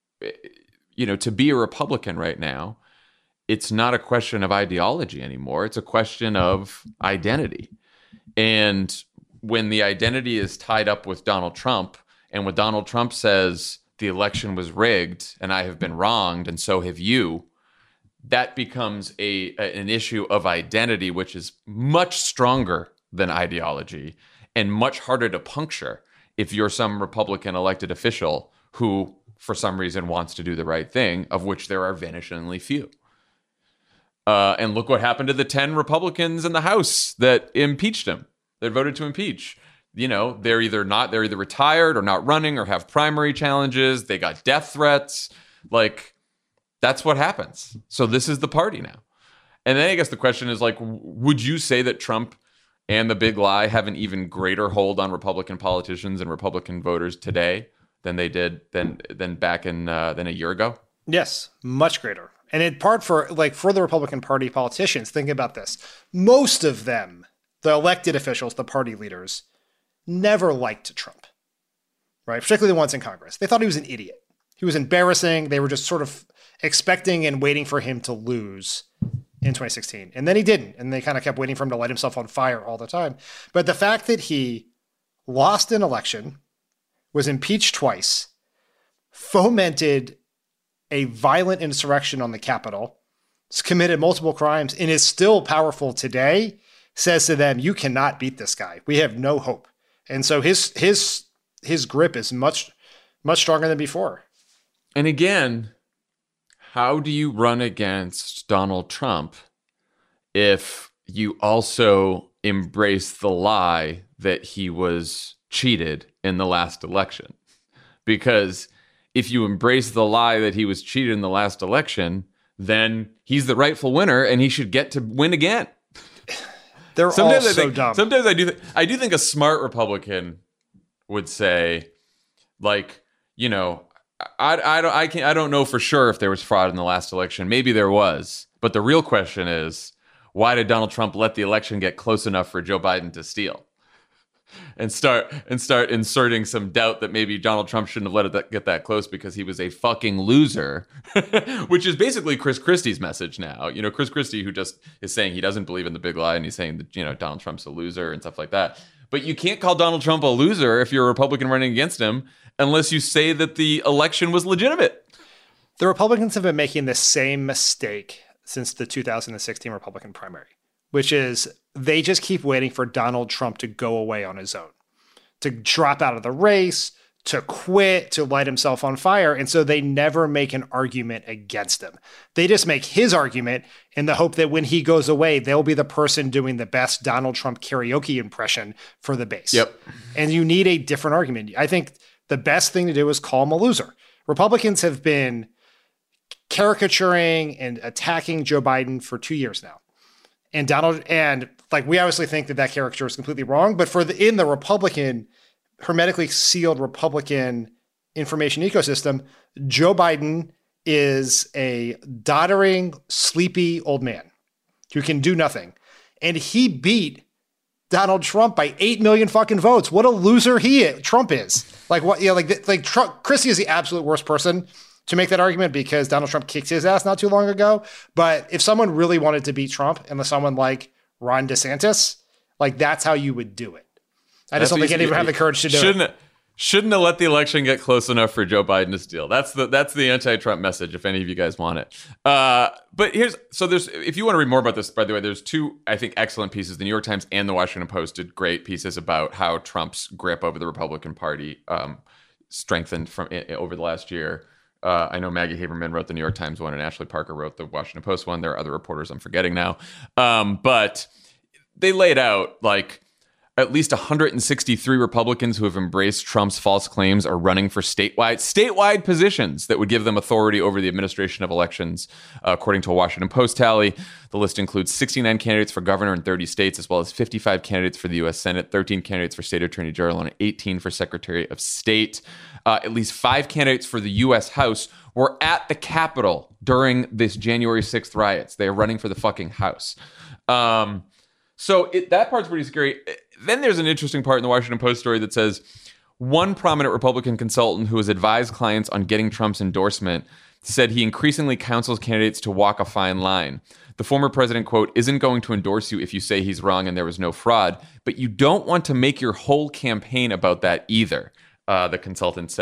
you know, to be a Republican right now, it's not a question of ideology anymore. It's a question of identity. And when the identity is tied up with Donald Trump, and when Donald Trump says the election was rigged and I have been wronged and so have you, that becomes a, a an issue of identity, which is much stronger than ideology and much harder to puncture if you're some Republican elected official who, for some reason, wants to do the right thing, of which there are vanishingly few. Uh, and look what happened to the ten Republicans in the House that impeached him, that voted to impeach. You know, they're either not, they're either retired or not running or have primary challenges. They got death threats. Like, that's what happens. So this is the party now. And then I guess the question is, like, would you say that Trump and the big lie have an even greater hold on Republican politicians and Republican voters today than they did than than back in uh, than a year ago? Yes, much greater. And in part for like for the Republican Party politicians, think about this. Most of them, the elected officials, the party leaders, never liked Trump, right? Particularly the ones in Congress. They thought he was an idiot. He was embarrassing. They were just sort of expecting and waiting for him to lose in twenty sixteen. And then he didn't. And they kind of kept waiting for him to light himself on fire all the time. But the fact that he lost an election, was impeached twice, fomented a violent insurrection on the Capitol, committed multiple crimes, and is still powerful today, says to them, you cannot beat this guy. We have no hope. And so his his his grip is much, much stronger than before. And again, how do you run against Donald Trump if you also embrace the lie that he was cheated in the last election? Because if you embrace the lie that he was cheated in the last election, then he's the rightful winner and he should get to win again. They're sometimes all I so think, dumb. Sometimes I do. Th- I do think a smart Republican would say, like, you know, I, I don't, I can't, I don't know for sure if there was fraud in the last election. Maybe there was, but the real question is, why did Donald Trump let the election get close enough for Joe Biden to steal? And start and start inserting some doubt that maybe Donald Trump shouldn't have let it get that close because he was a fucking loser, which is basically Chris Christie's message now. You know, Chris Christie, who just is saying he doesn't believe in the big lie and he's saying that, you know, Donald Trump's a loser and stuff like that. But you can't call Donald Trump a loser if you're a Republican running against him unless you say that the election was legitimate. The Republicans have been making the same mistake since the two thousand sixteen Republican primary, which is they just keep waiting for Donald Trump to go away on his own, to drop out of the race, to quit, to light himself on fire. And so they never make an argument against him. They just make his argument in the hope that when he goes away, they'll be the person doing the best Donald Trump karaoke impression for the base. Yep. And you need a different argument. I think the best thing to do is call him a loser. Republicans have been caricaturing and attacking Joe Biden for two years now. And Donald, and like, we obviously think that that caricature is completely wrong, but for the, in the Republican, hermetically sealed Republican information ecosystem, Joe Biden is a doddering, sleepy old man who can do nothing. And he beat Donald Trump by eight million fucking votes. What a loser he is, Trump is. Like what, you know, like, like Trump, Christie is the absolute worst person to make that argument because Donald Trump kicked his ass not too long ago. But if someone really wanted to beat Trump and someone like Ron DeSantis, like that's how you would do it. I just don't think anyone would have the courage to do shouldn't, it. Shouldn't have let the election get close enough for Joe Biden to steal. That's the that's the anti-Trump message, if any of you guys want it. Uh, but here's, so there's, if you want to read more about this, by the way, there's two, I think, excellent pieces. The New York Times and the Washington Post did great pieces about how Trump's grip over the Republican Party um, strengthened from over the last year. Uh, I know Maggie Haberman wrote the New York Times one and Ashley Parker wrote the Washington Post one. There are other reporters I'm forgetting now. Um, but they laid out like at least one hundred sixty-three Republicans who have embraced Trump's false claims are running for statewide statewide positions that would give them authority over the administration of elections, uh, according to a Washington Post tally. The list includes sixty-nine candidates for governor in thirty states, as well as fifty-five candidates for the U S Senate, thirteen candidates for state attorney general, and eighteen for secretary of state. Uh, at least five candidates for the U S House were at the Capitol during this January sixth riots. They are running for the fucking House. Um, so it, that part's pretty scary. Then there's an interesting part in the Washington Post story that says one prominent Republican consultant who has advised clients on getting Trump's endorsement said he increasingly counsels candidates to walk a fine line. The former president, quote, isn't going to endorse you if you say he's wrong and there was no fraud, but you don't want to make your whole campaign about that either, uh, the consultant said.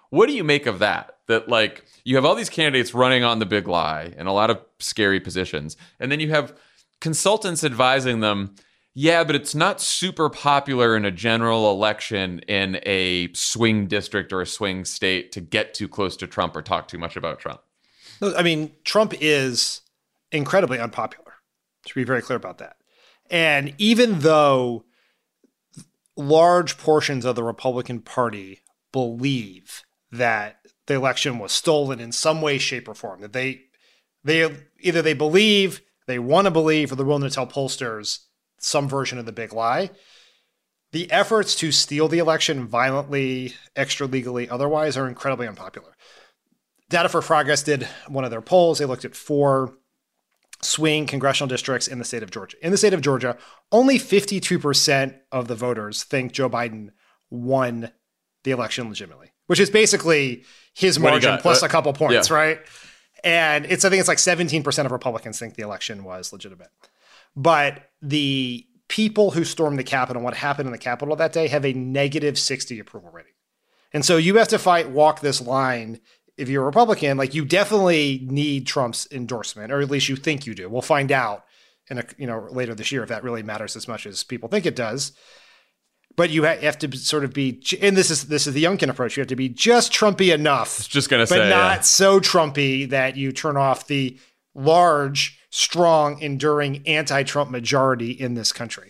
What do you make of that? That, like, you have all these candidates running on the big lie in a lot of scary positions, and then you have consultants advising them, yeah, but it's not super popular in a general election in a swing district or a swing state to get too close to Trump or talk too much about Trump. I mean, Trump is incredibly unpopular, to be very clear about that. And even though large portions of the Republican Party believe that the election was stolen in some way, shape, or form, that they they either they believe, they want to believe, or they're willing to tell pollsters some version of the big lie, the efforts to steal the election violently, extra legally, otherwise are incredibly unpopular. Data for Progress did one of their polls. They looked at four swing congressional districts in the state of Georgia. In the state of Georgia, only fifty-two percent of the voters think Joe Biden won the election legitimately, which is basically his margin plus a couple points, yeah. right? And it's, I think it's like seventeen percent of Republicans think the election was legitimate. But the people who stormed the Capitol and what happened in the Capitol that day have a negative sixty approval rating. And so you have to fight, walk this line. If you're a Republican, like, you definitely need Trump's endorsement, or at least you think you do. We'll find out in a, you know, later this year if that really matters as much as people think it does. But you have to sort of be, and this is this is the Youngkin approach. You have to be just Trumpy enough, I was just gonna but say, not yeah. so Trumpy that you turn off the large, strong, enduring anti-Trump majority in this country.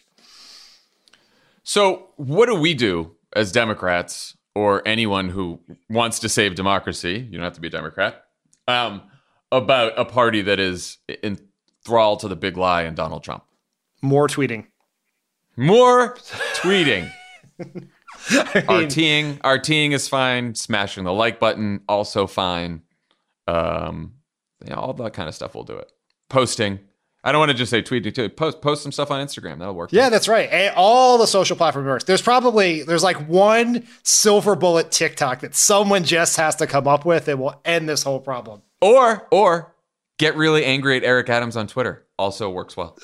So what do we do as Democrats, or anyone who wants to save democracy, you don't have to be a Democrat, um, about a party that is enthralled to the big lie and Donald Trump? More tweeting. More tweeting. I mean, RTing, RTing is fine. Smashing the like button, also fine. Um, yeah, all that kind of stuff will do it. Posting. I don't want to just say tweeting too. Post post some stuff on Instagram. That'll work. Yeah, that's right. And all the social platforms work. There's probably, there's like one silver bullet TikTok that someone just has to come up with and will end this whole problem. Or, or get really angry at Eric Adams on Twitter. Also works well.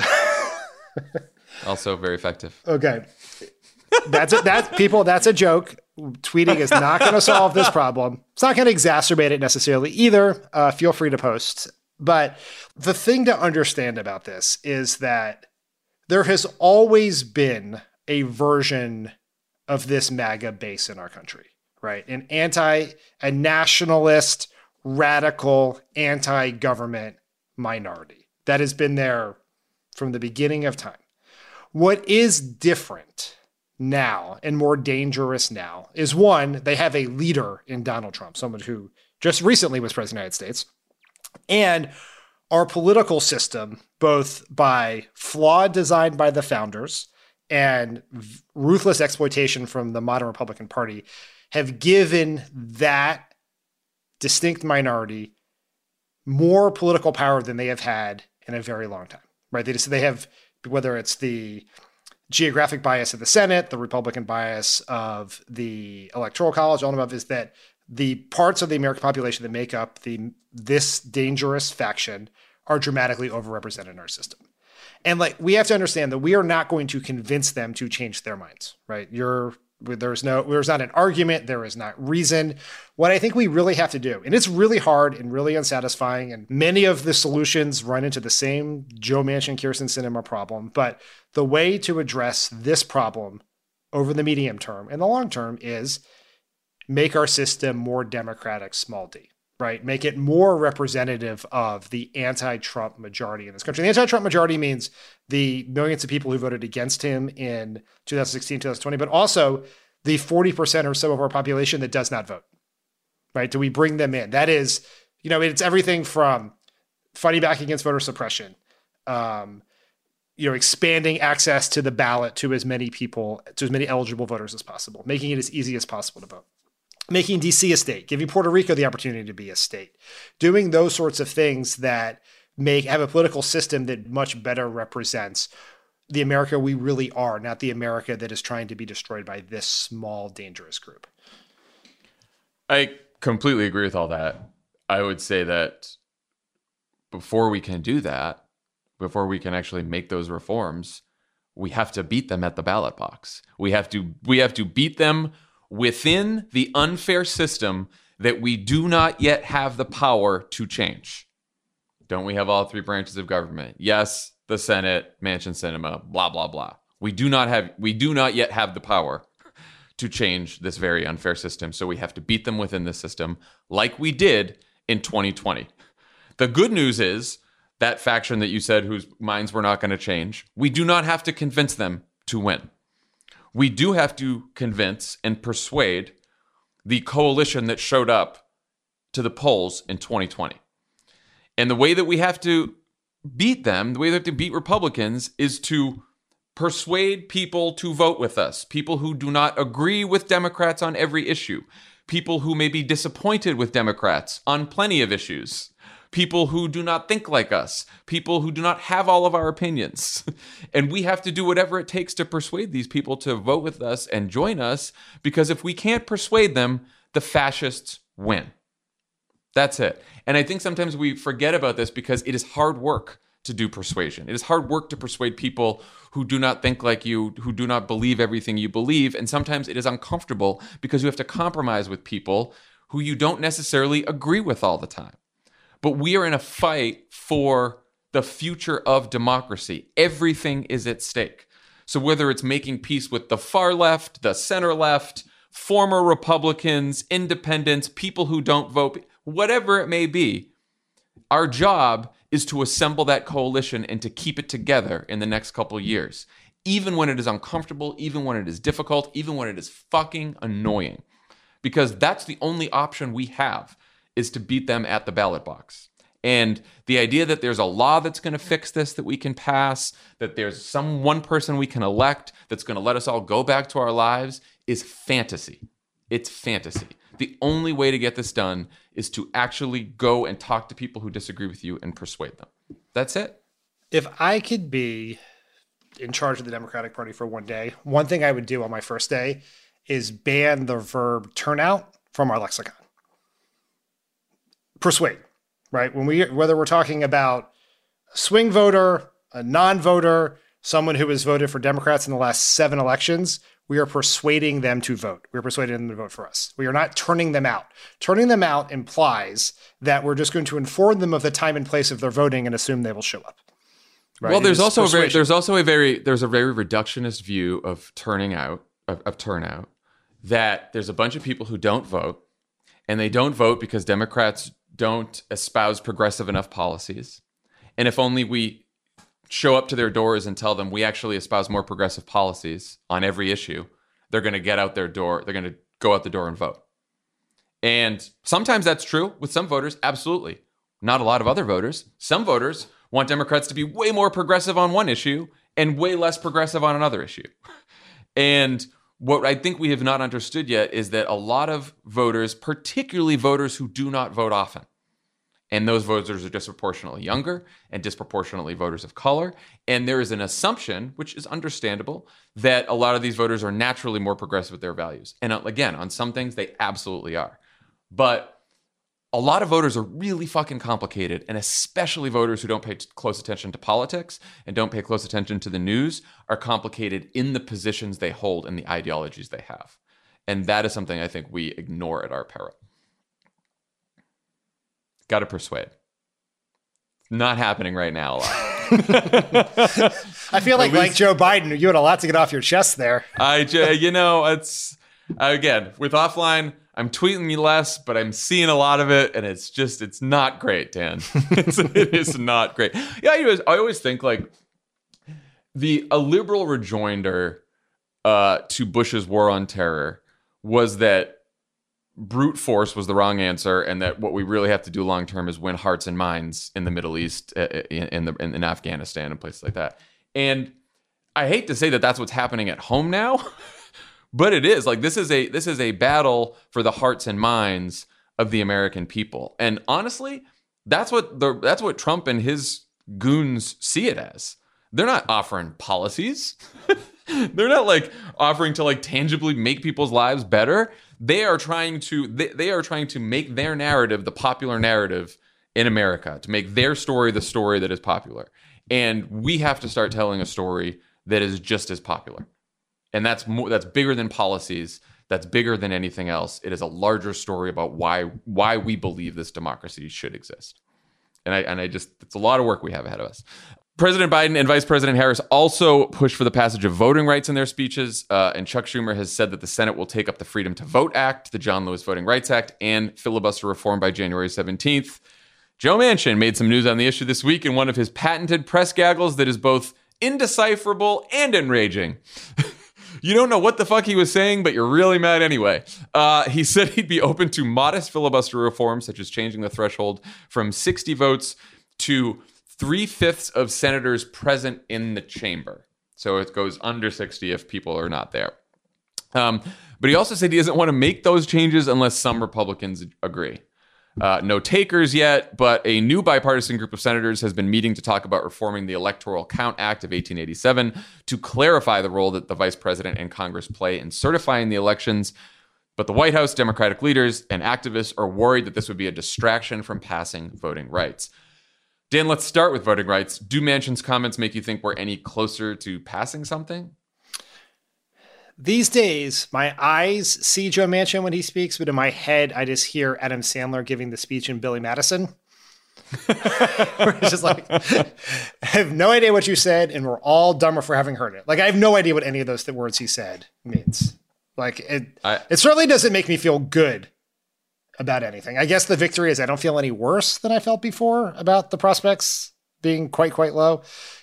Also very effective. Okay. That's it. That's people. That's a joke. Tweeting is not going to solve this problem. It's not going to exacerbate it necessarily either. Uh, feel free to post. But the thing to understand about this is that there has always been a version of this MAGA base in our country, right? An anti, a nationalist, radical, anti-government minority that has been there from the beginning of time. What is different now and more dangerous now is, one, they have a leader in Donald Trump, someone who just recently was president of the United States. And our political system, both by flawed design by the founders and ruthless exploitation from the modern Republican Party, have given that distinct minority more political power than they have had in a very long time, right? They just, they have, whether it's the geographic bias of the Senate, the Republican bias of the Electoral College, all of it is that the parts of the American population that make up the this dangerous faction are dramatically overrepresented in our system. And like, we have to understand that we are not going to convince them to change their minds, right? You're, there's no, there's not an argument. There is not reason. What I think we really have to do, and it's really hard and really unsatisfying, and many of the solutions run into the same Joe Manchin, Kyrsten Sinema problem, but the way to address this problem over the medium term and the long term is make our system more democratic, small d, right? Make it more representative of the anti-Trump majority in this country. The anti-Trump majority means the millions of people who voted against him in two thousand sixteen, two thousand twenty, but also the forty percent or so of our population that does not vote, right? Do we bring them in? That is, you know, it's everything from fighting back against voter suppression, um, you know, expanding access to the ballot to as many people, to as many eligible voters as possible, making it as easy as possible to vote. Making D C a state, giving Puerto Rico the opportunity to be a state, doing those sorts of things that make have a political system that much better represents the America we really are, not the America that is trying to be destroyed by this small, dangerous group. I completely agree with all that. I would say that before we can do that, before we can actually make those reforms, we have to beat them at the ballot box. We have to we have to beat them within the unfair system that we do not yet have the power to change. Don't we have all three branches of government? Yes, the Senate, Manchin Cinema, blah, blah, blah. We do not have, we do not yet have the power to change this very unfair system. So we have to beat them within the system like we did in twenty twenty. The good news is that faction that you said whose minds were not going to change, we do not have to convince them to win. We do have to convince and persuade the coalition that showed up to the polls in twenty twenty. And the way that we have to beat them, the way that we have to beat Republicans is to persuade people to vote with us, people who do not agree with Democrats on every issue, people who may be disappointed with Democrats on plenty of issues, people who do not think like us, people who do not have all of our opinions. And we have to do whatever it takes to persuade these people to vote with us and join us, because if we can't persuade them, the fascists win. That's it. And I think sometimes we forget about this because it is hard work to do persuasion. It is hard work to persuade people who do not think like you, who do not believe everything you believe. And sometimes it is uncomfortable because you have to compromise with people who you don't necessarily agree with all the time. But we are in a fight for the future of democracy. Everything is at stake. So whether it's making peace with the far left, the center left, former Republicans, independents, people who don't vote, whatever it may be, our job is to assemble that coalition and to keep it together in the next couple of years, even when it is uncomfortable, even when it is difficult, even when it is fucking annoying, because that's the only option we have, is to beat them at the ballot box. And the idea that there's a law that's going to fix this, that we can pass, that there's some one person we can elect that's going to let us all go back to our lives is fantasy. It's fantasy. The only way to get this done is to actually go and talk to people who disagree with you and persuade them. That's it. If I could be in charge of the Democratic Party for one day, one thing I would do on my first day is ban the verb turnout from our lexicon. Persuade, right? When we, whether we're talking about a swing voter, a non-voter, someone who has voted for Democrats in the last seven elections, we are persuading them to vote. We're persuading them to vote for us. We are not turning them out. Turning them out implies that we're just going to inform them of the time and place of their voting and assume they will show up. Right? Well, there's also a very, persuasion. there's also a very, there's a very reductionist view of turning out, of, of turnout, that there's a bunch of people who don't vote, and they don't vote because Democrats don't espouse progressive enough policies. And if only we show up to their doors and tell them we actually espouse more progressive policies on every issue, they're going to get out their door. They're going to go out the door and vote. And sometimes that's true with some voters. Absolutely. Not a lot of other voters. Some voters want Democrats to be way more progressive on one issue and way less progressive on another issue. And what I think we have not understood yet is that a lot of voters, particularly voters who do not vote often, and those voters are disproportionately younger and disproportionately voters of color. And there is an assumption, which is understandable, that a lot of these voters are naturally more progressive with their values. And again, on some things, they absolutely are. But a lot of voters are really fucking complicated, and especially voters who don't pay close attention to politics and don't pay close attention to the news are complicated in the positions they hold and the ideologies they have. And that is something I think we ignore at our peril. Got to persuade. Not happening right now a lot. I feel like, like Joe Biden, you had a lot to get off your chest there. I, you know, it's, again, with offline, I'm tweeting you less, but I'm seeing a lot of it, and it's just, it's not great, Dan. It's, it is not great. Yeah, I always, I always think, like, the a liberal rejoinder uh, to Bush's war on terror was that brute force was the wrong answer, and that what we really have to do long term is win hearts and minds in the Middle East, in, in the in, in Afghanistan, and places like that. And I hate to say that that's what's happening at home now, but it is. Like, this is a this is a battle for the hearts and minds of the American people. And honestly, that's what the that's what Trump and his goons see it as. They're not offering policies. They're not like offering to like tangibly make people's lives better. They are trying to they, they are trying to make their narrative the popular narrative in America, to make their story the story that is popular. And we have to start telling a story that is just as popular. And that's more that's bigger than policies. that's bigger than anything else. It is a larger story about why why we believe this democracy should exist. And I and I just, it's a lot of work we have ahead of us. President Biden and Vice President Harris also pushed for the passage of voting rights in their speeches. Uh, and Chuck Schumer has said that the Senate will take up the Freedom to Vote Act, the John Lewis Voting Rights Act, and filibuster reform by January seventeenth. Joe Manchin made some news on the issue this week in one of his patented press gaggles that is both indecipherable and enraging. You don't know what the fuck he was saying, but you're really mad anyway. Uh, he said he'd be open to modest filibuster reforms, such as changing the threshold from sixty votes to three-fifths of senators present in the chamber. So it goes under sixty if people are not there. Um, but he also said he doesn't want to make those changes unless some Republicans agree. Uh, no takers yet, but a new bipartisan group of senators has been meeting to talk about reforming the Electoral Count Act of eighteen eighty-seven to clarify the role that the vice president and Congress play in certifying the elections. But the White House, Democratic leaders, and activists are worried that this would be a distraction from passing voting rights. Dan, let's start with voting rights. Do Manchin's comments make you think we're any closer to passing something? These days, my eyes see Joe Manchin when he speaks, but in my head, I just hear Adam Sandler giving the speech in Billy Madison. Where it's just like, I have no idea what you said, and we're all dumber for having heard it. Like, I have no idea what any of those th- words he said means. Like, it, I, it certainly doesn't make me feel good about anything. I guess the victory is I don't feel any worse than I felt before about the prospects being quite, quite low.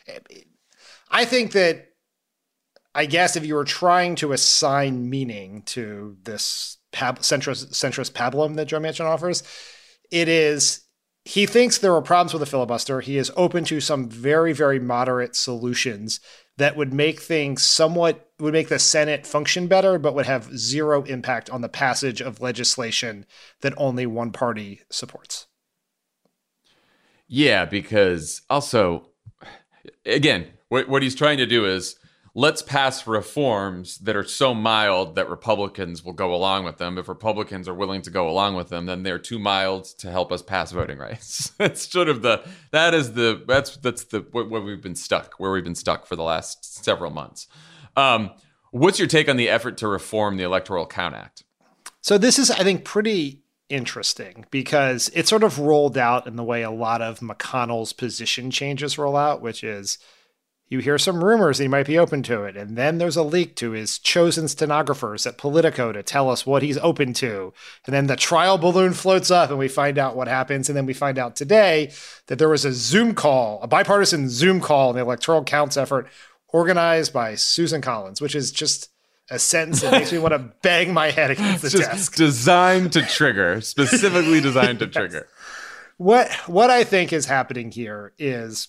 I think that, I guess if you were trying to assign meaning to this pab- centrist, centrist pablum that Joe Manchin offers, it is, he thinks there are problems with the filibuster. He is open to some very, very moderate solutions that would make things somewhat, would make the Senate function better, but would have zero impact on the passage of legislation that only one party supports. Yeah, because also, again, what, what he's trying to do is, let's pass reforms that are so mild that Republicans will go along with them. If Republicans are willing to go along with them, then they're too mild to help us pass voting rights. That's sort of the, that is the, that's, that's the, where we've been stuck, where we've been stuck for the last several months. Um, what's your take on the effort to reform the Electoral Count Act? So this is, I think, pretty interesting because it's sort of rolled out in the way a lot of McConnell's position changes roll out, which is, you hear some rumors that he might be open to it. And then there's a leak to his chosen stenographers at Politico to tell us what he's open to. And then the trial balloon floats up and we find out what happens. And then we find out today that there was a Zoom call, a bipartisan Zoom call in the electoral counts effort organized by Susan Collins, which is just a sentence that makes me want to bang my head against the just desk. Designed to trigger, specifically designed to Yes. trigger. What, what I think is happening here is,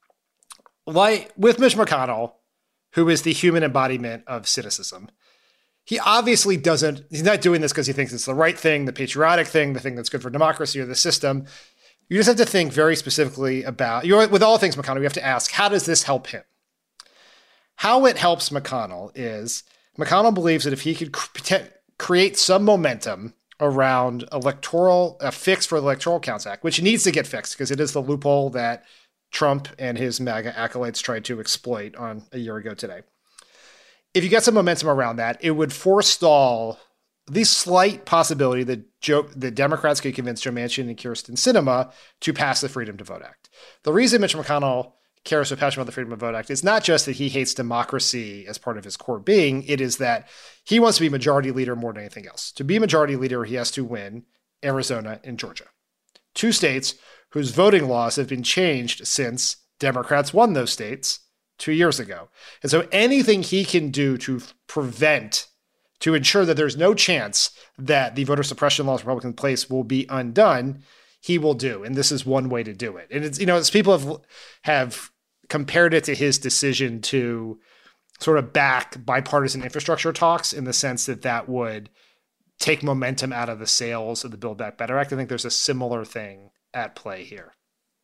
like with Mitch McConnell, who is the human embodiment of cynicism, he obviously doesn't, he's not doing this because he thinks it's the right thing, the patriotic thing, the thing that's good for democracy or the system. You just have to think very specifically about, you know, with all things McConnell, you have to ask, how does this help him? How it helps McConnell is, McConnell believes that if he could cre- create some momentum around electoral, a fix for the Electoral Counts Act, which needs to get fixed because it is the loophole that Trump and his MAGA acolytes tried to exploit on a year ago today. If you get some momentum around that, it would forestall the slight possibility that Joe, the Democrats could convince Joe Manchin and Kyrsten Sinema to pass the Freedom to Vote Act. The reason Mitch McConnell cares so passionately about the Freedom to Vote Act is not just that he hates democracy as part of his core being. It is that he wants to be majority leader more than anything else. To be majority leader, he has to win Arizona and Georgia, two states whose voting laws have been changed since Democrats won those states two years ago. And so anything he can do to prevent, to ensure that there's no chance that the voter suppression laws Republican place will be undone, he will do. And this is one way to do it. And it's, you know, as people have, have compared it to his decision to sort of back bipartisan infrastructure talks in the sense that that would take momentum out of the sails of the Build Back Better Act. I think there's a similar thing at play here.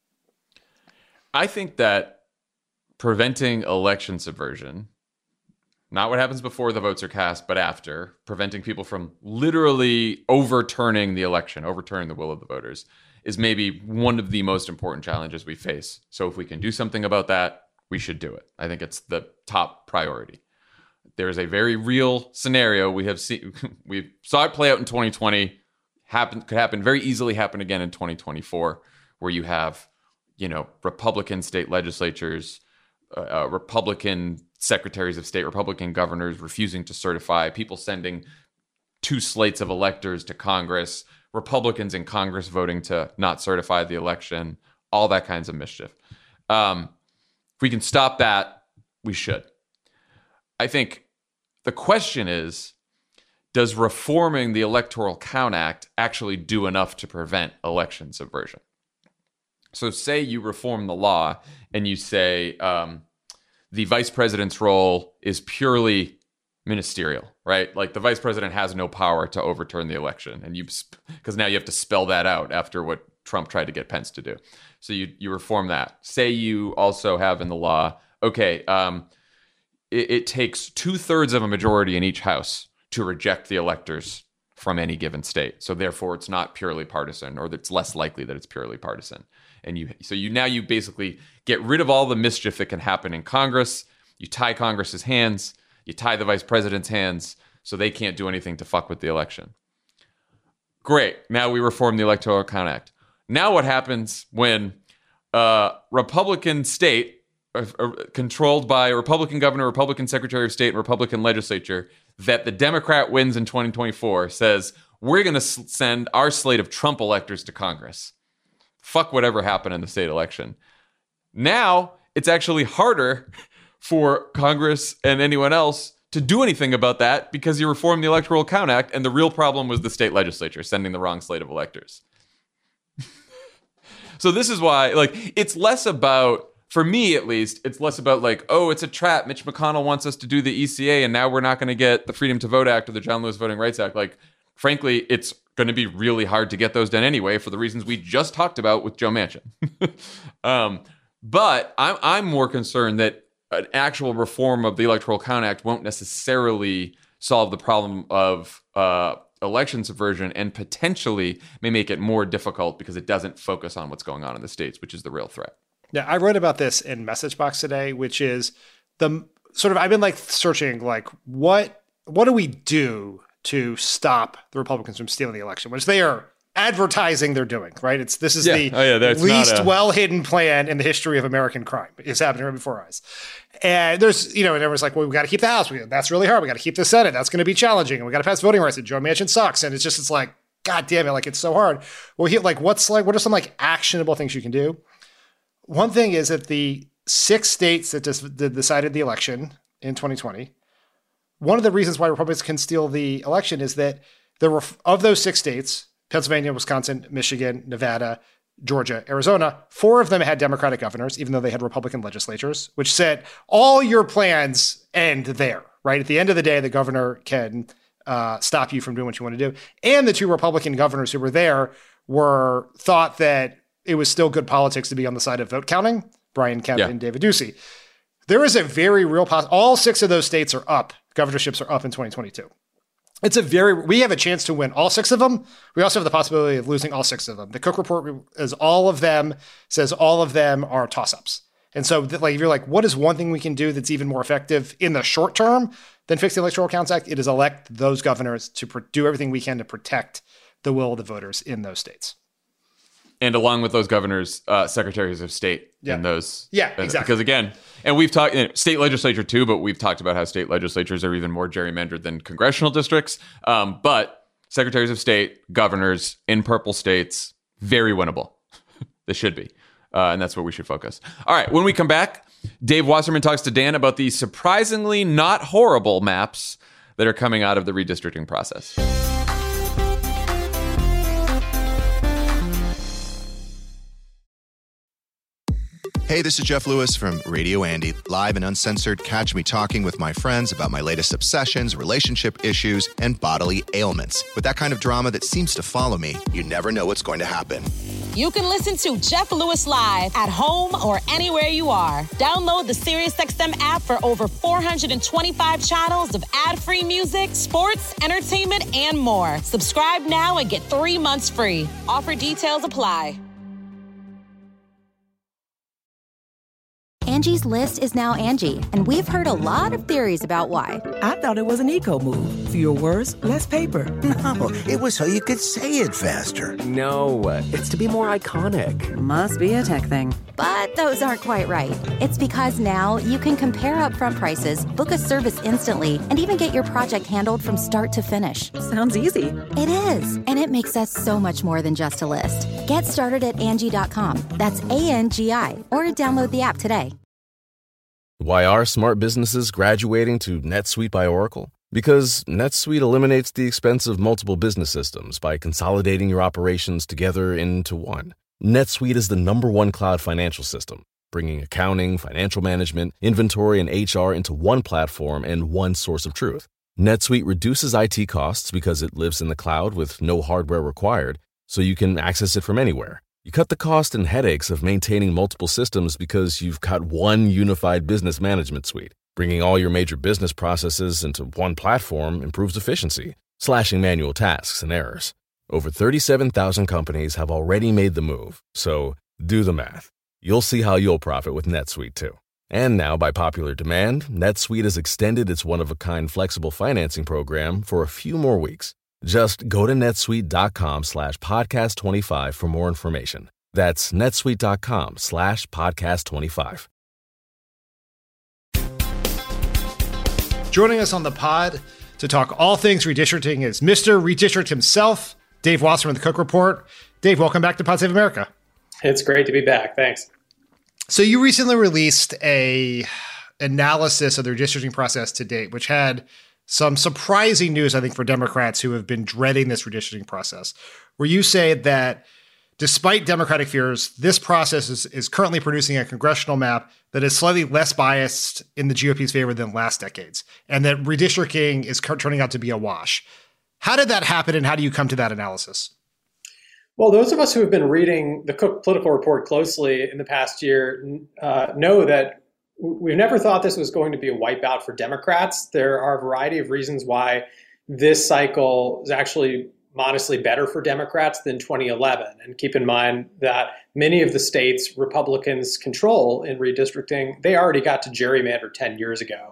I think that preventing election subversion, not what happens before the votes are cast, but after, preventing people from literally overturning the election, overturning the will of the voters, is maybe one of the most important challenges we face. So if we can do something about that, we should do it. I think it's the top priority. there's a very real scenario we have seen. We saw it play out in twenty twenty. Happen could happen very easily. Happen again in twenty twenty-four, where you have, you know, Republican state legislatures, uh, uh, Republican secretaries of state, Republican governors refusing to certify, people sending two slates of electors to Congress, Republicans in Congress voting to not certify the election, all that kinds of mischief. Um, if we can stop that, we should. I think the question is, does reforming the Electoral Count Act actually do enough to prevent election subversion? So say you reform the law and you say um, the vice president's role is purely ministerial, right? Like the vice president has no power to overturn the election. And you, because now you have to spell that out after what Trump tried to get Pence to do. So you, you reform that. Say you also have in the law, okay, um, it, it takes two thirds of a majority in each house to reject the electors from any given state. So therefore it's not purely partisan, or it's less likely that it's purely partisan. And you, so you now you basically get rid of all the mischief that can happen in Congress. You tie Congress's hands, you tie the vice president's hands, so they can't do anything to fuck with the election. Great. Now we reform the Electoral Count Act. Now what happens when a Republican state uh, uh, controlled by a Republican governor, Republican secretary of state, and Republican legislature that the Democrat wins in twenty twenty-four says, we're going to s- send our slate of Trump electors to Congress. Fuck whatever happened in the state election. Now it's actually harder for Congress and anyone else to do anything about that because you reformed the Electoral Count Act, and the real problem was the state legislature sending the wrong slate of electors. So this is why, like, it's less about, for me at least, it's less about like, oh, it's a trap. Mitch McConnell wants us to do the E C A, and now we're not going to get the Freedom to Vote Act or the John Lewis Voting Rights Act. Like, frankly, it's going to be really hard to get those done anyway for the reasons we just talked about with Joe Manchin. um, but I'm I'm more concerned that an actual reform of the Electoral Count Act won't necessarily solve the problem of uh, election subversion, and potentially may make it more difficult because it doesn't focus on what's going on in the states, which is the real threat. Yeah, I wrote about this in Messagebox today, which is the sort of, I've been like searching, like what what do we do to stop the Republicans from stealing the election, which they are advertising they're doing, right? It's this is yeah. the oh, yeah, least a... well-hidden plan in the history of American crime. It's happening right before our eyes. And there's, you know, and everyone's like, well, we got to keep the House. We, that's really hard. We got to keep the Senate. That's going to be challenging. And we got to pass voting rights. And Joe Manchin sucks. And it's just, it's like, God damn it. Like, it's so hard. Well, he, like, what's like, what are some like actionable things you can do? One thing is that the six states that just that decided the election in twenty twenty, one of the reasons why Republicans can steal the election is that there were, of those six states, Pennsylvania, Wisconsin, Michigan, Nevada, Georgia, Arizona, four of them had Democratic governors, even though they had Republican legislatures, which said all your plans end there, right? At the end of the day, the governor can uh, stop you from doing what you want to do. And the two Republican governors who were there were thought that it was still good politics to be on the side of vote counting, Brian Kemp yeah. and David Ducey. There is a very real possibility. All six of those states are up. Governorships are up in twenty twenty-two. It's a very, we have a chance to win all six of them. We also have the possibility of losing all six of them. The Cook report is all of them, says all of them are toss-ups. And so like, if you're like, what is one thing we can do that's even more effective in the short term than fix the Electoral Counts Act? It is elect those governors to pr- do everything we can to protect the will of the voters in those states. And along with those governors, uh, secretaries of state yeah. in those. Yeah, exactly. Because again, and we've talked, you know, state legislature too, but we've talked about how state legislatures are even more gerrymandered than congressional districts. Um, but secretaries of state, governors in purple states, very winnable. They should be. Uh, and that's where we should focus. All right, when we come back, Dave Wasserman talks to Dan about the surprisingly not horrible maps that are coming out of the redistricting process. Hey, this is Jeff Lewis from Radio Andy, live and uncensored. Catch me talking with my friends about my latest obsessions, relationship issues, and bodily ailments. With that kind of drama that seems to follow me, you never know what's going to happen. You can listen to Jeff Lewis live at home or anywhere you are. Download the SiriusXM app for over four hundred twenty-five channels of ad-free music, sports, entertainment, and more. Subscribe now and get three months free. Offer details apply. Angie's List is now Angie, and we've heard a lot of theories about why. I thought it was an eco move. Fewer words, less paper. No, it was so you could say it faster. No, it's to be more iconic. Must be a tech thing. But those aren't quite right. It's because now you can compare upfront prices, book a service instantly, and even get your project handled from start to finish. Sounds easy. It is, and it makes us so much more than just a list. Get started at Angie dot com. That's A N G I, or download the app today. Why are smart businesses graduating to NetSuite by Oracle? Because NetSuite eliminates the expense of multiple business systems by consolidating your operations together into one. NetSuite is the number one cloud financial system, bringing accounting, financial management, inventory, and H R into one platform and one source of truth. NetSuite reduces I T costs because it lives in the cloud with no hardware required, so you can access it from anywhere. You cut the cost and headaches of maintaining multiple systems because you've got one unified business management suite. Bringing all your major business processes into one platform improves efficiency, slashing manual tasks and errors. Over thirty-seven thousand companies have already made the move, so do the math. You'll see how you'll profit with NetSuite too. And now, by popular demand, NetSuite has extended its one-of-a-kind flexible financing program for a few more weeks. Just go to netsuite.com slash podcast 25 for more information. That's netsuite.com slash podcast 25. Joining us on the pod to talk all things redistricting is Mister Redistrict himself, Dave Wasserman, the Cook Report. Dave, welcome back to Pod Save America. It's great to be back. Thanks. So you recently released a analysis of the redistricting process to date, which had some surprising news, I think, for Democrats who have been dreading this redistricting process, where you say that despite Democratic fears, this process is, is currently producing a congressional map that is slightly less biased in the G O P's favor than last decades, and that redistricting is turning out to be a wash. How did that happen, and how do you come to that analysis? Well, those of us who have been reading the Cook Political Report closely in the past year uh, know that we've never thought this was going to be a wipeout for Democrats. There are a variety of reasons why this cycle is actually modestly better for Democrats than twenty eleven. And keep in mind that many of the states Republicans control in redistricting, they already got to gerrymander ten years ago.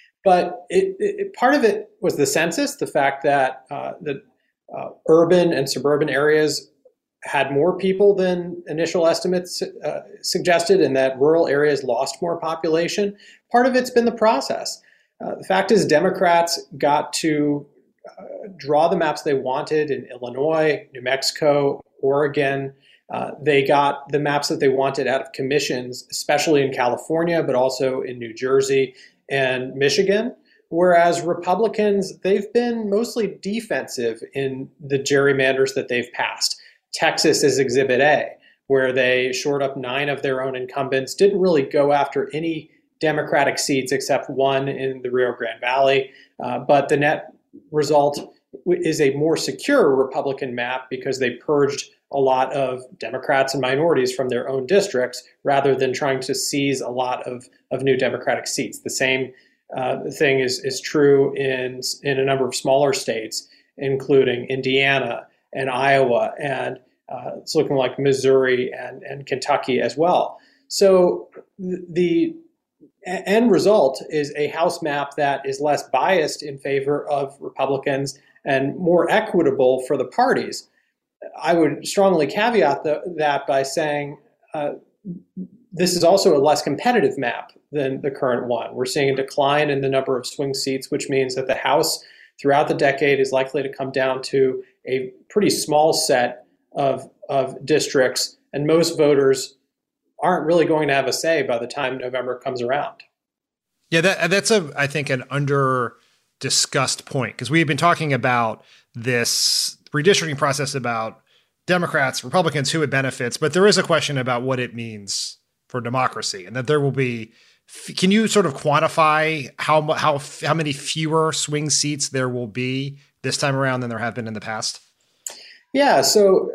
But it, it, part of it was the census, the fact that uh, the uh, urban and suburban areas had more people than initial estimates uh, suggested, and that rural areas lost more population. Part of it's been the process. Uh, the fact is Democrats got to uh, draw the maps they wanted in Illinois, New Mexico, Oregon. Uh, they got the maps that they wanted out of commissions, especially in California, but also in New Jersey and Michigan. Whereas Republicans, they've been mostly defensive in the gerrymanders that they've passed. Texas is Exhibit A, where they shored up nine of their own incumbents, didn't really go after any Democratic seats except one in the Rio Grande Valley. Uh, but the net result is a more secure Republican map because they purged a lot of Democrats and minorities from their own districts rather than trying to seize a lot of, of new Democratic seats. The same uh, thing is, is true in, in a number of smaller states, including Indiana and Iowa, and uh, it's looking like Missouri and, and Kentucky as well. So th- the end result is a House map that is less biased in favor of Republicans and more equitable for the parties. I would strongly caveat the, that by saying uh, this is also a less competitive map than the current one. We're seeing a decline in the number of swing seats, which means that the House throughout the decade is likely to come down to a pretty small set of, of districts, and most voters aren't really going to have a say by the time November comes around. Yeah, that, that's, a I think, an under-discussed point, because we've been talking about this redistricting process about Democrats, Republicans, who it benefits, but there is a question about what it means for democracy, and that there will be. Can you sort of quantify how how how many fewer swing seats there will be this time around than there have been in the past? Yeah, so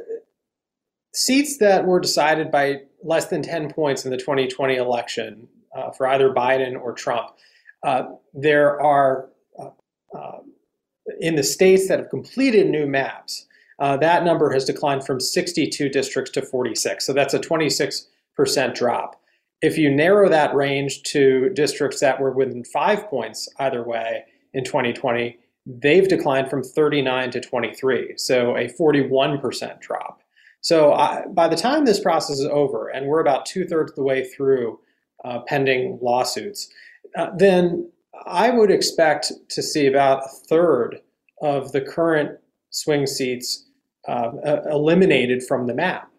seats that were decided by less than ten points in the twenty twenty election uh, for either Biden or Trump, uh, there are uh, uh, in the states that have completed new maps, uh, that number has declined from sixty-two districts to forty-six. So that's a twenty-six percent drop. if you narrow that range to districts that were within five points either way in twenty twenty, they've declined from thirty-nine to twenty-three, so a forty-one percent drop. So uh, by the time this process is over, and we're about two-thirds of the way through uh, pending lawsuits, uh, then I would expect to see about a third of the current swing seats uh, eliminated from the map.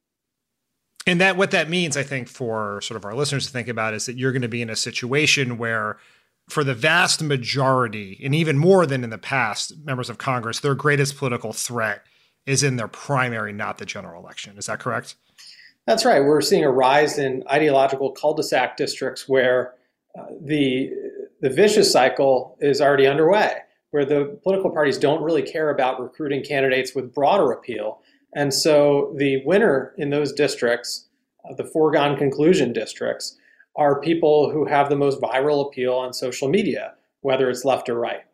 And that what that means, I think, for sort of our listeners to think about is that you're going to be in a situation where for the vast majority, and even more than in the past, members of Congress, their greatest political threat is in their primary, not the general election. Is that correct? That's right. We're seeing a rise in ideological cul-de-sac districts where uh, the the vicious cycle is already underway, where the political parties don't really care about recruiting candidates with broader appeal. And so the winner in those districts, uh, the foregone conclusion districts, are people who have the most viral appeal on social media, whether it's left or right.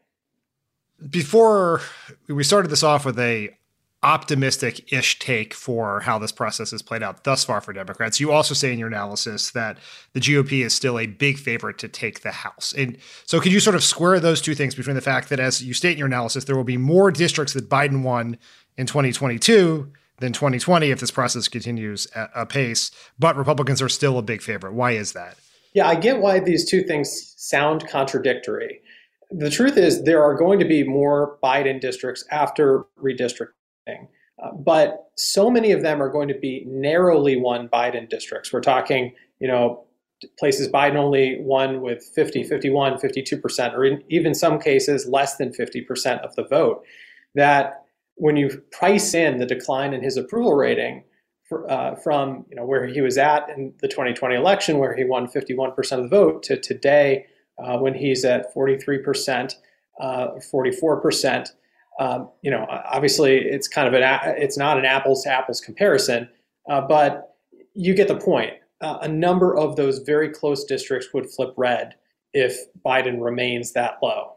Before we started this off with a optimistic-ish take for how this process has played out thus far for Democrats, you also say in your analysis that the G O P is still a big favorite to take the House. And so could you sort of square those two things between the fact that, as you state in your analysis, there will be more districts that Biden won in twenty twenty-two than twenty twenty if this process continues at a pace, but Republicans are still a big favorite. Why is that? Yeah, I get why these two things sound contradictory. The truth is there are going to be more Biden districts after redistricting. Uh, but so many of them are going to be narrowly won Biden districts. We're talking, you know, places Biden only won with fifty, fifty-one, fifty-two percent, or in even some cases less than fifty percent of the vote. That when you price in the decline in his approval rating for, uh, from, you know, where he was at in the twenty twenty election, where he won fifty-one percent of the vote, to today uh, when he's at forty-three percent, uh, forty-four percent. Um, you know, obviously it's kind of an, it's not an apples to apples comparison, uh, but you get the point. Uh, a number of those very close districts would flip red if Biden remains that low.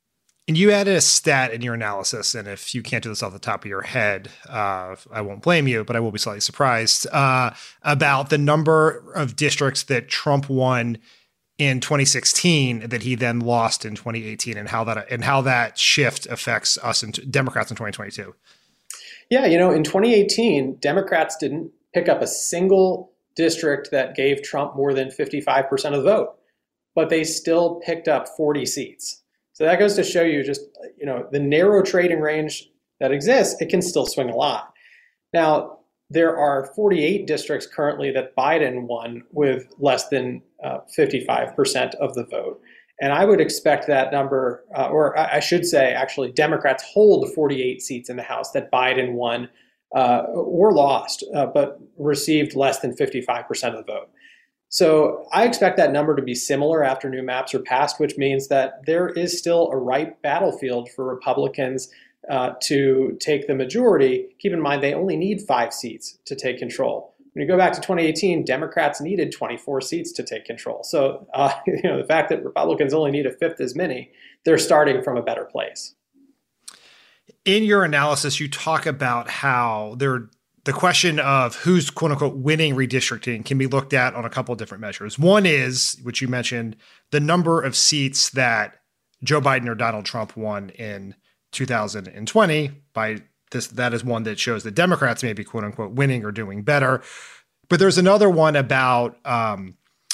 And you added a stat in your analysis, and if you can't do this off the top of your head, uh, I won't blame you, but I will be slightly surprised, uh, about the number of districts that Trump won in twenty sixteen that he then lost in twenty eighteen, and how that and how that shift affects us and Democrats in twenty twenty-two. Yeah, you know, in twenty eighteen, Democrats didn't pick up a single district that gave Trump more than fifty-five percent of the vote, but they still picked up forty seats. So that goes to show you just, you know, the narrow trading range that exists, it can still swing a lot. Now, there are forty-eight districts currently that Biden won with less than uh, fifty-five percent of the vote. And I would expect that number, uh, or I should say, actually, Democrats hold forty-eight seats in the House that Biden won uh, or lost, uh, but received less than fifty-five percent of the vote. So I expect that number to be similar after new maps are passed, which means that there is still a ripe battlefield for Republicans uh, to take the majority. Keep in mind, they only need five seats to take control. When you go back to twenty eighteen, Democrats needed twenty-four seats to take control. So, uh, you know, the fact that Republicans only need a fifth as many, they're starting from a better place. In your analysis, you talk about how there, the question of who's quote unquote winning redistricting can be looked at on a couple of different measures. One is, which you mentioned, the number of seats that Joe Biden or Donald Trump won in two thousand twenty. By this, that is one that shows that Democrats may be quote unquote winning or doing better. But there's another one about um,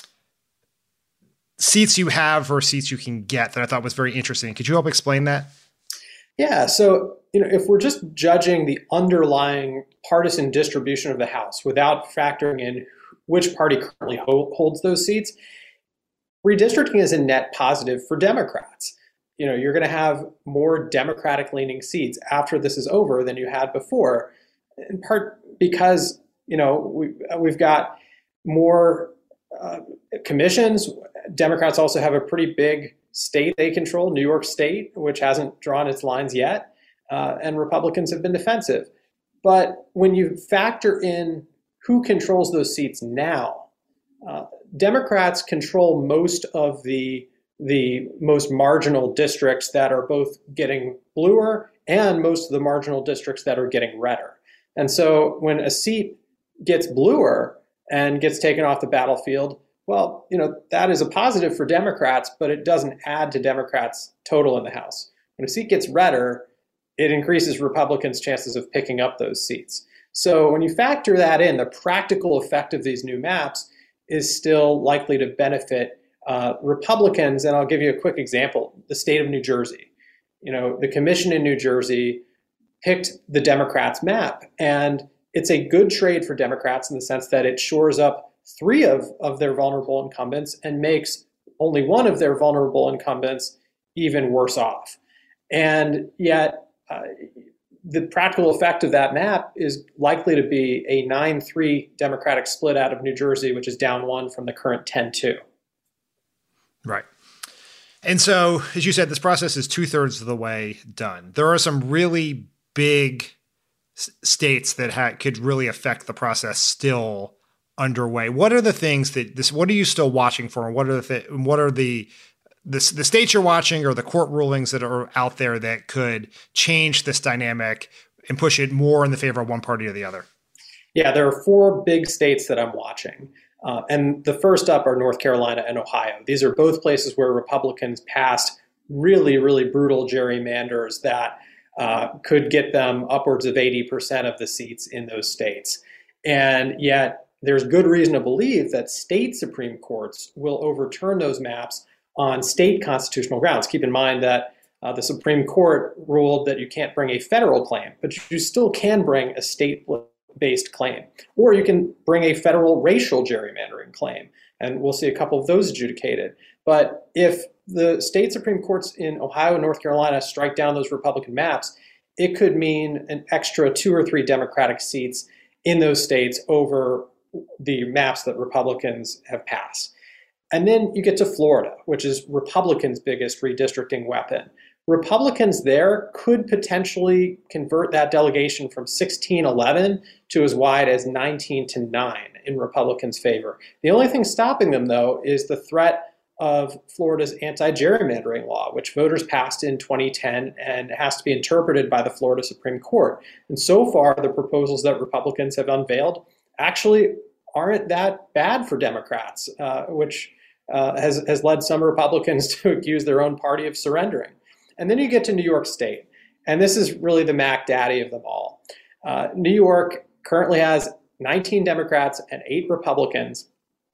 seats you have versus seats you can get that I thought was very interesting. Could you help explain that? Yeah. So, you know, if we're just judging the underlying partisan distribution of the House without factoring in which party currently ho- holds those seats, redistricting is a net positive for Democrats. You know, you're going to have more Democratic-leaning seats after this is over than you had before, in part because, you know, we, we've got more uh, commissions. Democrats also have a pretty big state they control, New York State, which hasn't drawn its lines yet, uh, and Republicans have been defensive. But when you factor in who controls those seats now, uh, Democrats control most of the the most marginal districts that are both getting bluer and most of the marginal districts that are getting redder. And so when a seat gets bluer, and gets taken off the battlefield, well, you know, that is a positive for Democrats, but it doesn't add to Democrats' total in the House. When a seat gets redder, it increases Republicans' chances of picking up those seats. So when you factor that in, the practical effect of these new maps is still likely to benefit uh, Republicans. And I'll give you a quick example. The state of New Jersey. You know, the commission in New Jersey picked the Democrats' map, and it's a good trade for Democrats in the sense that it shores up three of, of their vulnerable incumbents and makes only one of their vulnerable incumbents even worse off. And yet, uh, the practical effect of that map is likely to be a nine three Democratic split out of New Jersey, which is down one from the current ten two. Right. And so, as you said, this process is two-thirds of the way done. There are some really big s- states that ha- could really affect the process still underway. What are the things that this? What are you still watching for? And what are the th- what are the the the states you're watching or the court rulings that are out there that could change this dynamic and push it more in the favor of one party or the other? Yeah, there are four big states that I'm watching. Uh, and the first up are North Carolina and Ohio. These are both places where Republicans passed really, really brutal gerrymanders that uh, could get them upwards of eighty percent of the seats in those states. And yet there's good reason to believe that state Supreme Courts will overturn those maps on state constitutional grounds. Keep in mind that uh, the Supreme Court ruled that you can't bring a federal claim, but you still can bring a state-based claim. Or you can bring a federal racial gerrymandering claim, and we'll see a couple of those adjudicated. But if the state Supreme Courts in Ohio and North Carolina strike down those Republican maps, it could mean an extra two or three Democratic seats in those states over the maps that Republicans have passed. And then you get to Florida, which is Republicans' biggest redistricting weapon. Republicans there could potentially convert that delegation from sixteen eleven to as wide as nineteen to nine in Republicans' favor. The only thing stopping them, though, is the threat of Florida's anti-gerrymandering law, which voters passed in twenty ten and has to be interpreted by the Florida Supreme Court. And so far, the proposals that Republicans have unveiled actually aren't that bad for Democrats, uh, which uh, has, has led some Republicans to accuse their own party of surrendering. And then you get to New York State, and this is really the Mac Daddy of them all. Uh, New York currently has nineteen Democrats and eight Republicans,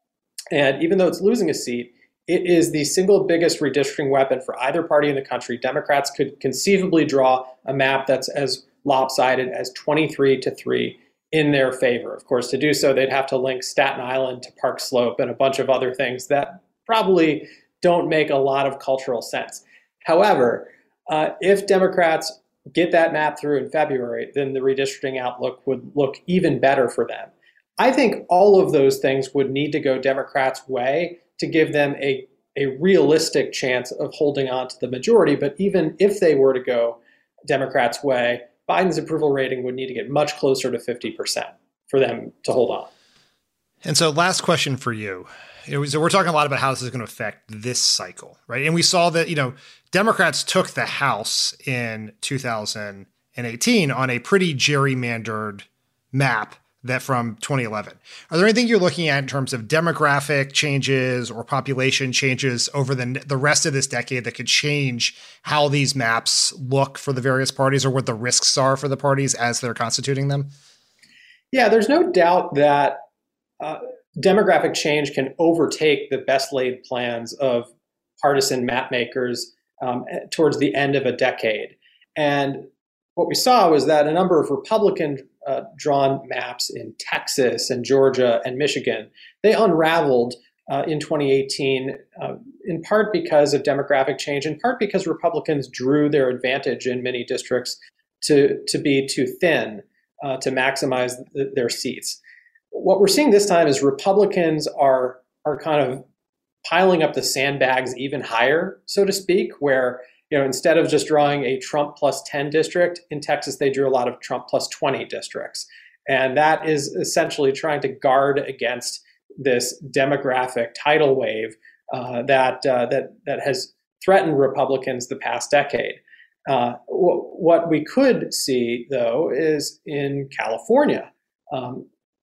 and even though it's losing a seat, it is the single biggest redistricting weapon for either party in the country. Democrats could conceivably draw a map that's as lopsided as twenty-three to three in their favor. Of course, to do so, they'd have to link Staten Island to Park Slope and a bunch of other things that probably don't make a lot of cultural sense. However, uh, if Democrats get that map through in February, then the redistricting outlook would look even better for them. I think all of those things would need to go Democrats' way to give them a, a realistic chance of holding on to the majority. But even if they were to go Democrats' way, Biden's approval rating would need to get much closer to fifty percent for them to hold on. And so last question for you. It was, so we're talking a lot about how this is going to affect this cycle, right? And we saw that, you know, Democrats took the House in two thousand eighteen on a pretty gerrymandered map that from twenty eleven. Are there anything you're looking at in terms of demographic changes or population changes over the the rest of this decade that could change how these maps look for the various parties or what the risks are for the parties as they're constituting them? Yeah, there's no doubt that uh, demographic change can overtake the best laid plans of partisan map makers um, towards the end of a decade. And what we saw was that a number of Republican uh, drawn maps in Texas and Georgia and Michigan, they unraveled uh, in twenty eighteen, uh, in part because of demographic change, in part because Republicans drew their advantage in many districts to, to be too thin uh, to maximize th- their seats. What we're seeing this time is Republicans are, are kind of piling up the sandbags even higher, so to speak, where, you know, instead of just drawing a Trump plus ten district, in Texas, they drew a lot of Trump plus twenty districts. And that is essentially trying to guard against this demographic tidal wave uh, that, uh, that, that has threatened Republicans the past decade. Uh, w- what we could see, though, is in California, um,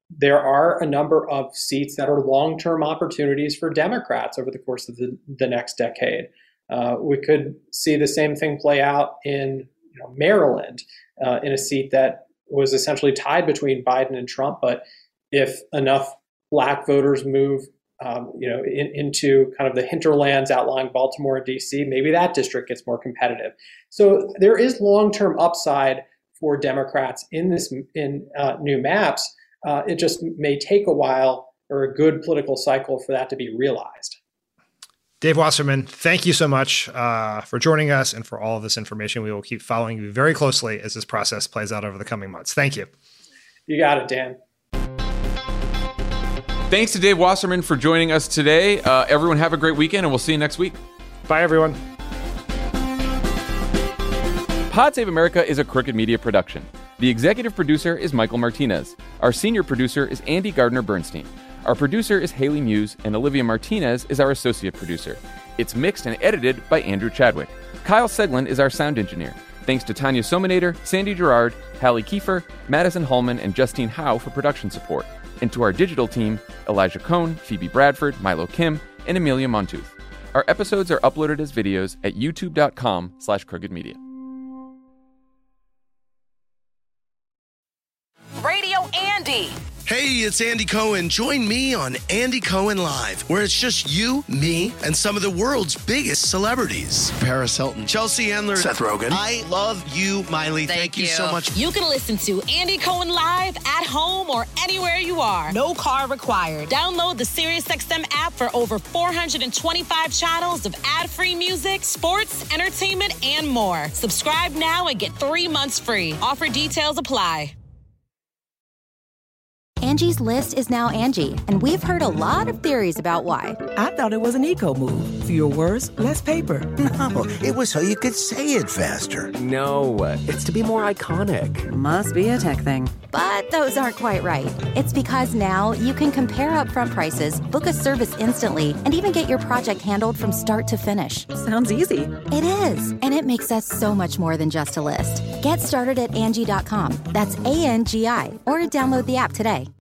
there are a number of seats that are long-term opportunities for Democrats over the course of the, the next decade. Uh, we could see the same thing play out in you know, Maryland, uh, in a seat that was essentially tied between Biden and Trump. But if enough Black voters move um, you know, in, into kind of the hinterlands outlying Baltimore and D C, maybe that district gets more competitive. So there is long-term upside for Democrats in this in uh, new maps. Uh, it just may take a while or a good political cycle for that to be realized. Dave Wasserman, thank you so much uh, for joining us and for all of this information. We will keep following you very closely as this process plays out over the coming months. Thank you. You got it, Dan. Thanks to Dave Wasserman for joining us today. Uh, everyone have a great weekend, and we'll see you next week. Bye, everyone. Pod Save America is a Crooked Media production. The executive producer is Michael Martinez. Our senior producer is Andy Gardner-Bernstein. Our producer is Haley Muse, and Olivia Martinez is our associate producer. It's mixed and edited by Andrew Chadwick. Kyle Seglin is our sound engineer. Thanks to Tanya Sominator, Sandy Gerard, Hallie Kiefer, Madison Hallman, and Justine Howe for production support. And to our digital team, Elijah Cohn, Phoebe Bradford, Milo Kim, and Amelia Montooth. Our episodes are uploaded as videos at youtube.com slash crooked media. Radio Andy. Hey, it's Andy Cohen. Join me on Andy Cohen Live, where it's just you, me, and some of the world's biggest celebrities. Paris Hilton, Chelsea Handler, Seth Rogen. I love you, Miley. Thank, Thank you. you so much. You can listen to Andy Cohen Live at home or anywhere you are. No car required. Download the SiriusXM app for over four hundred twenty-five channels of ad-free music, sports, entertainment, and more. Subscribe now and get three months free. Offer details apply. Angie's List is now Angie, and we've heard a lot of theories about why. I thought it was an eco move. Fewer words, less paper. No, it was so you could say it faster. No, it's to be more iconic. Must be a tech thing. But those aren't quite right. It's because now you can compare upfront prices, book a service instantly, and even get your project handled from start to finish. Sounds easy. It is, and it makes us so much more than just a list. Get started at Angie dot com. That's A N G I, or download the app today.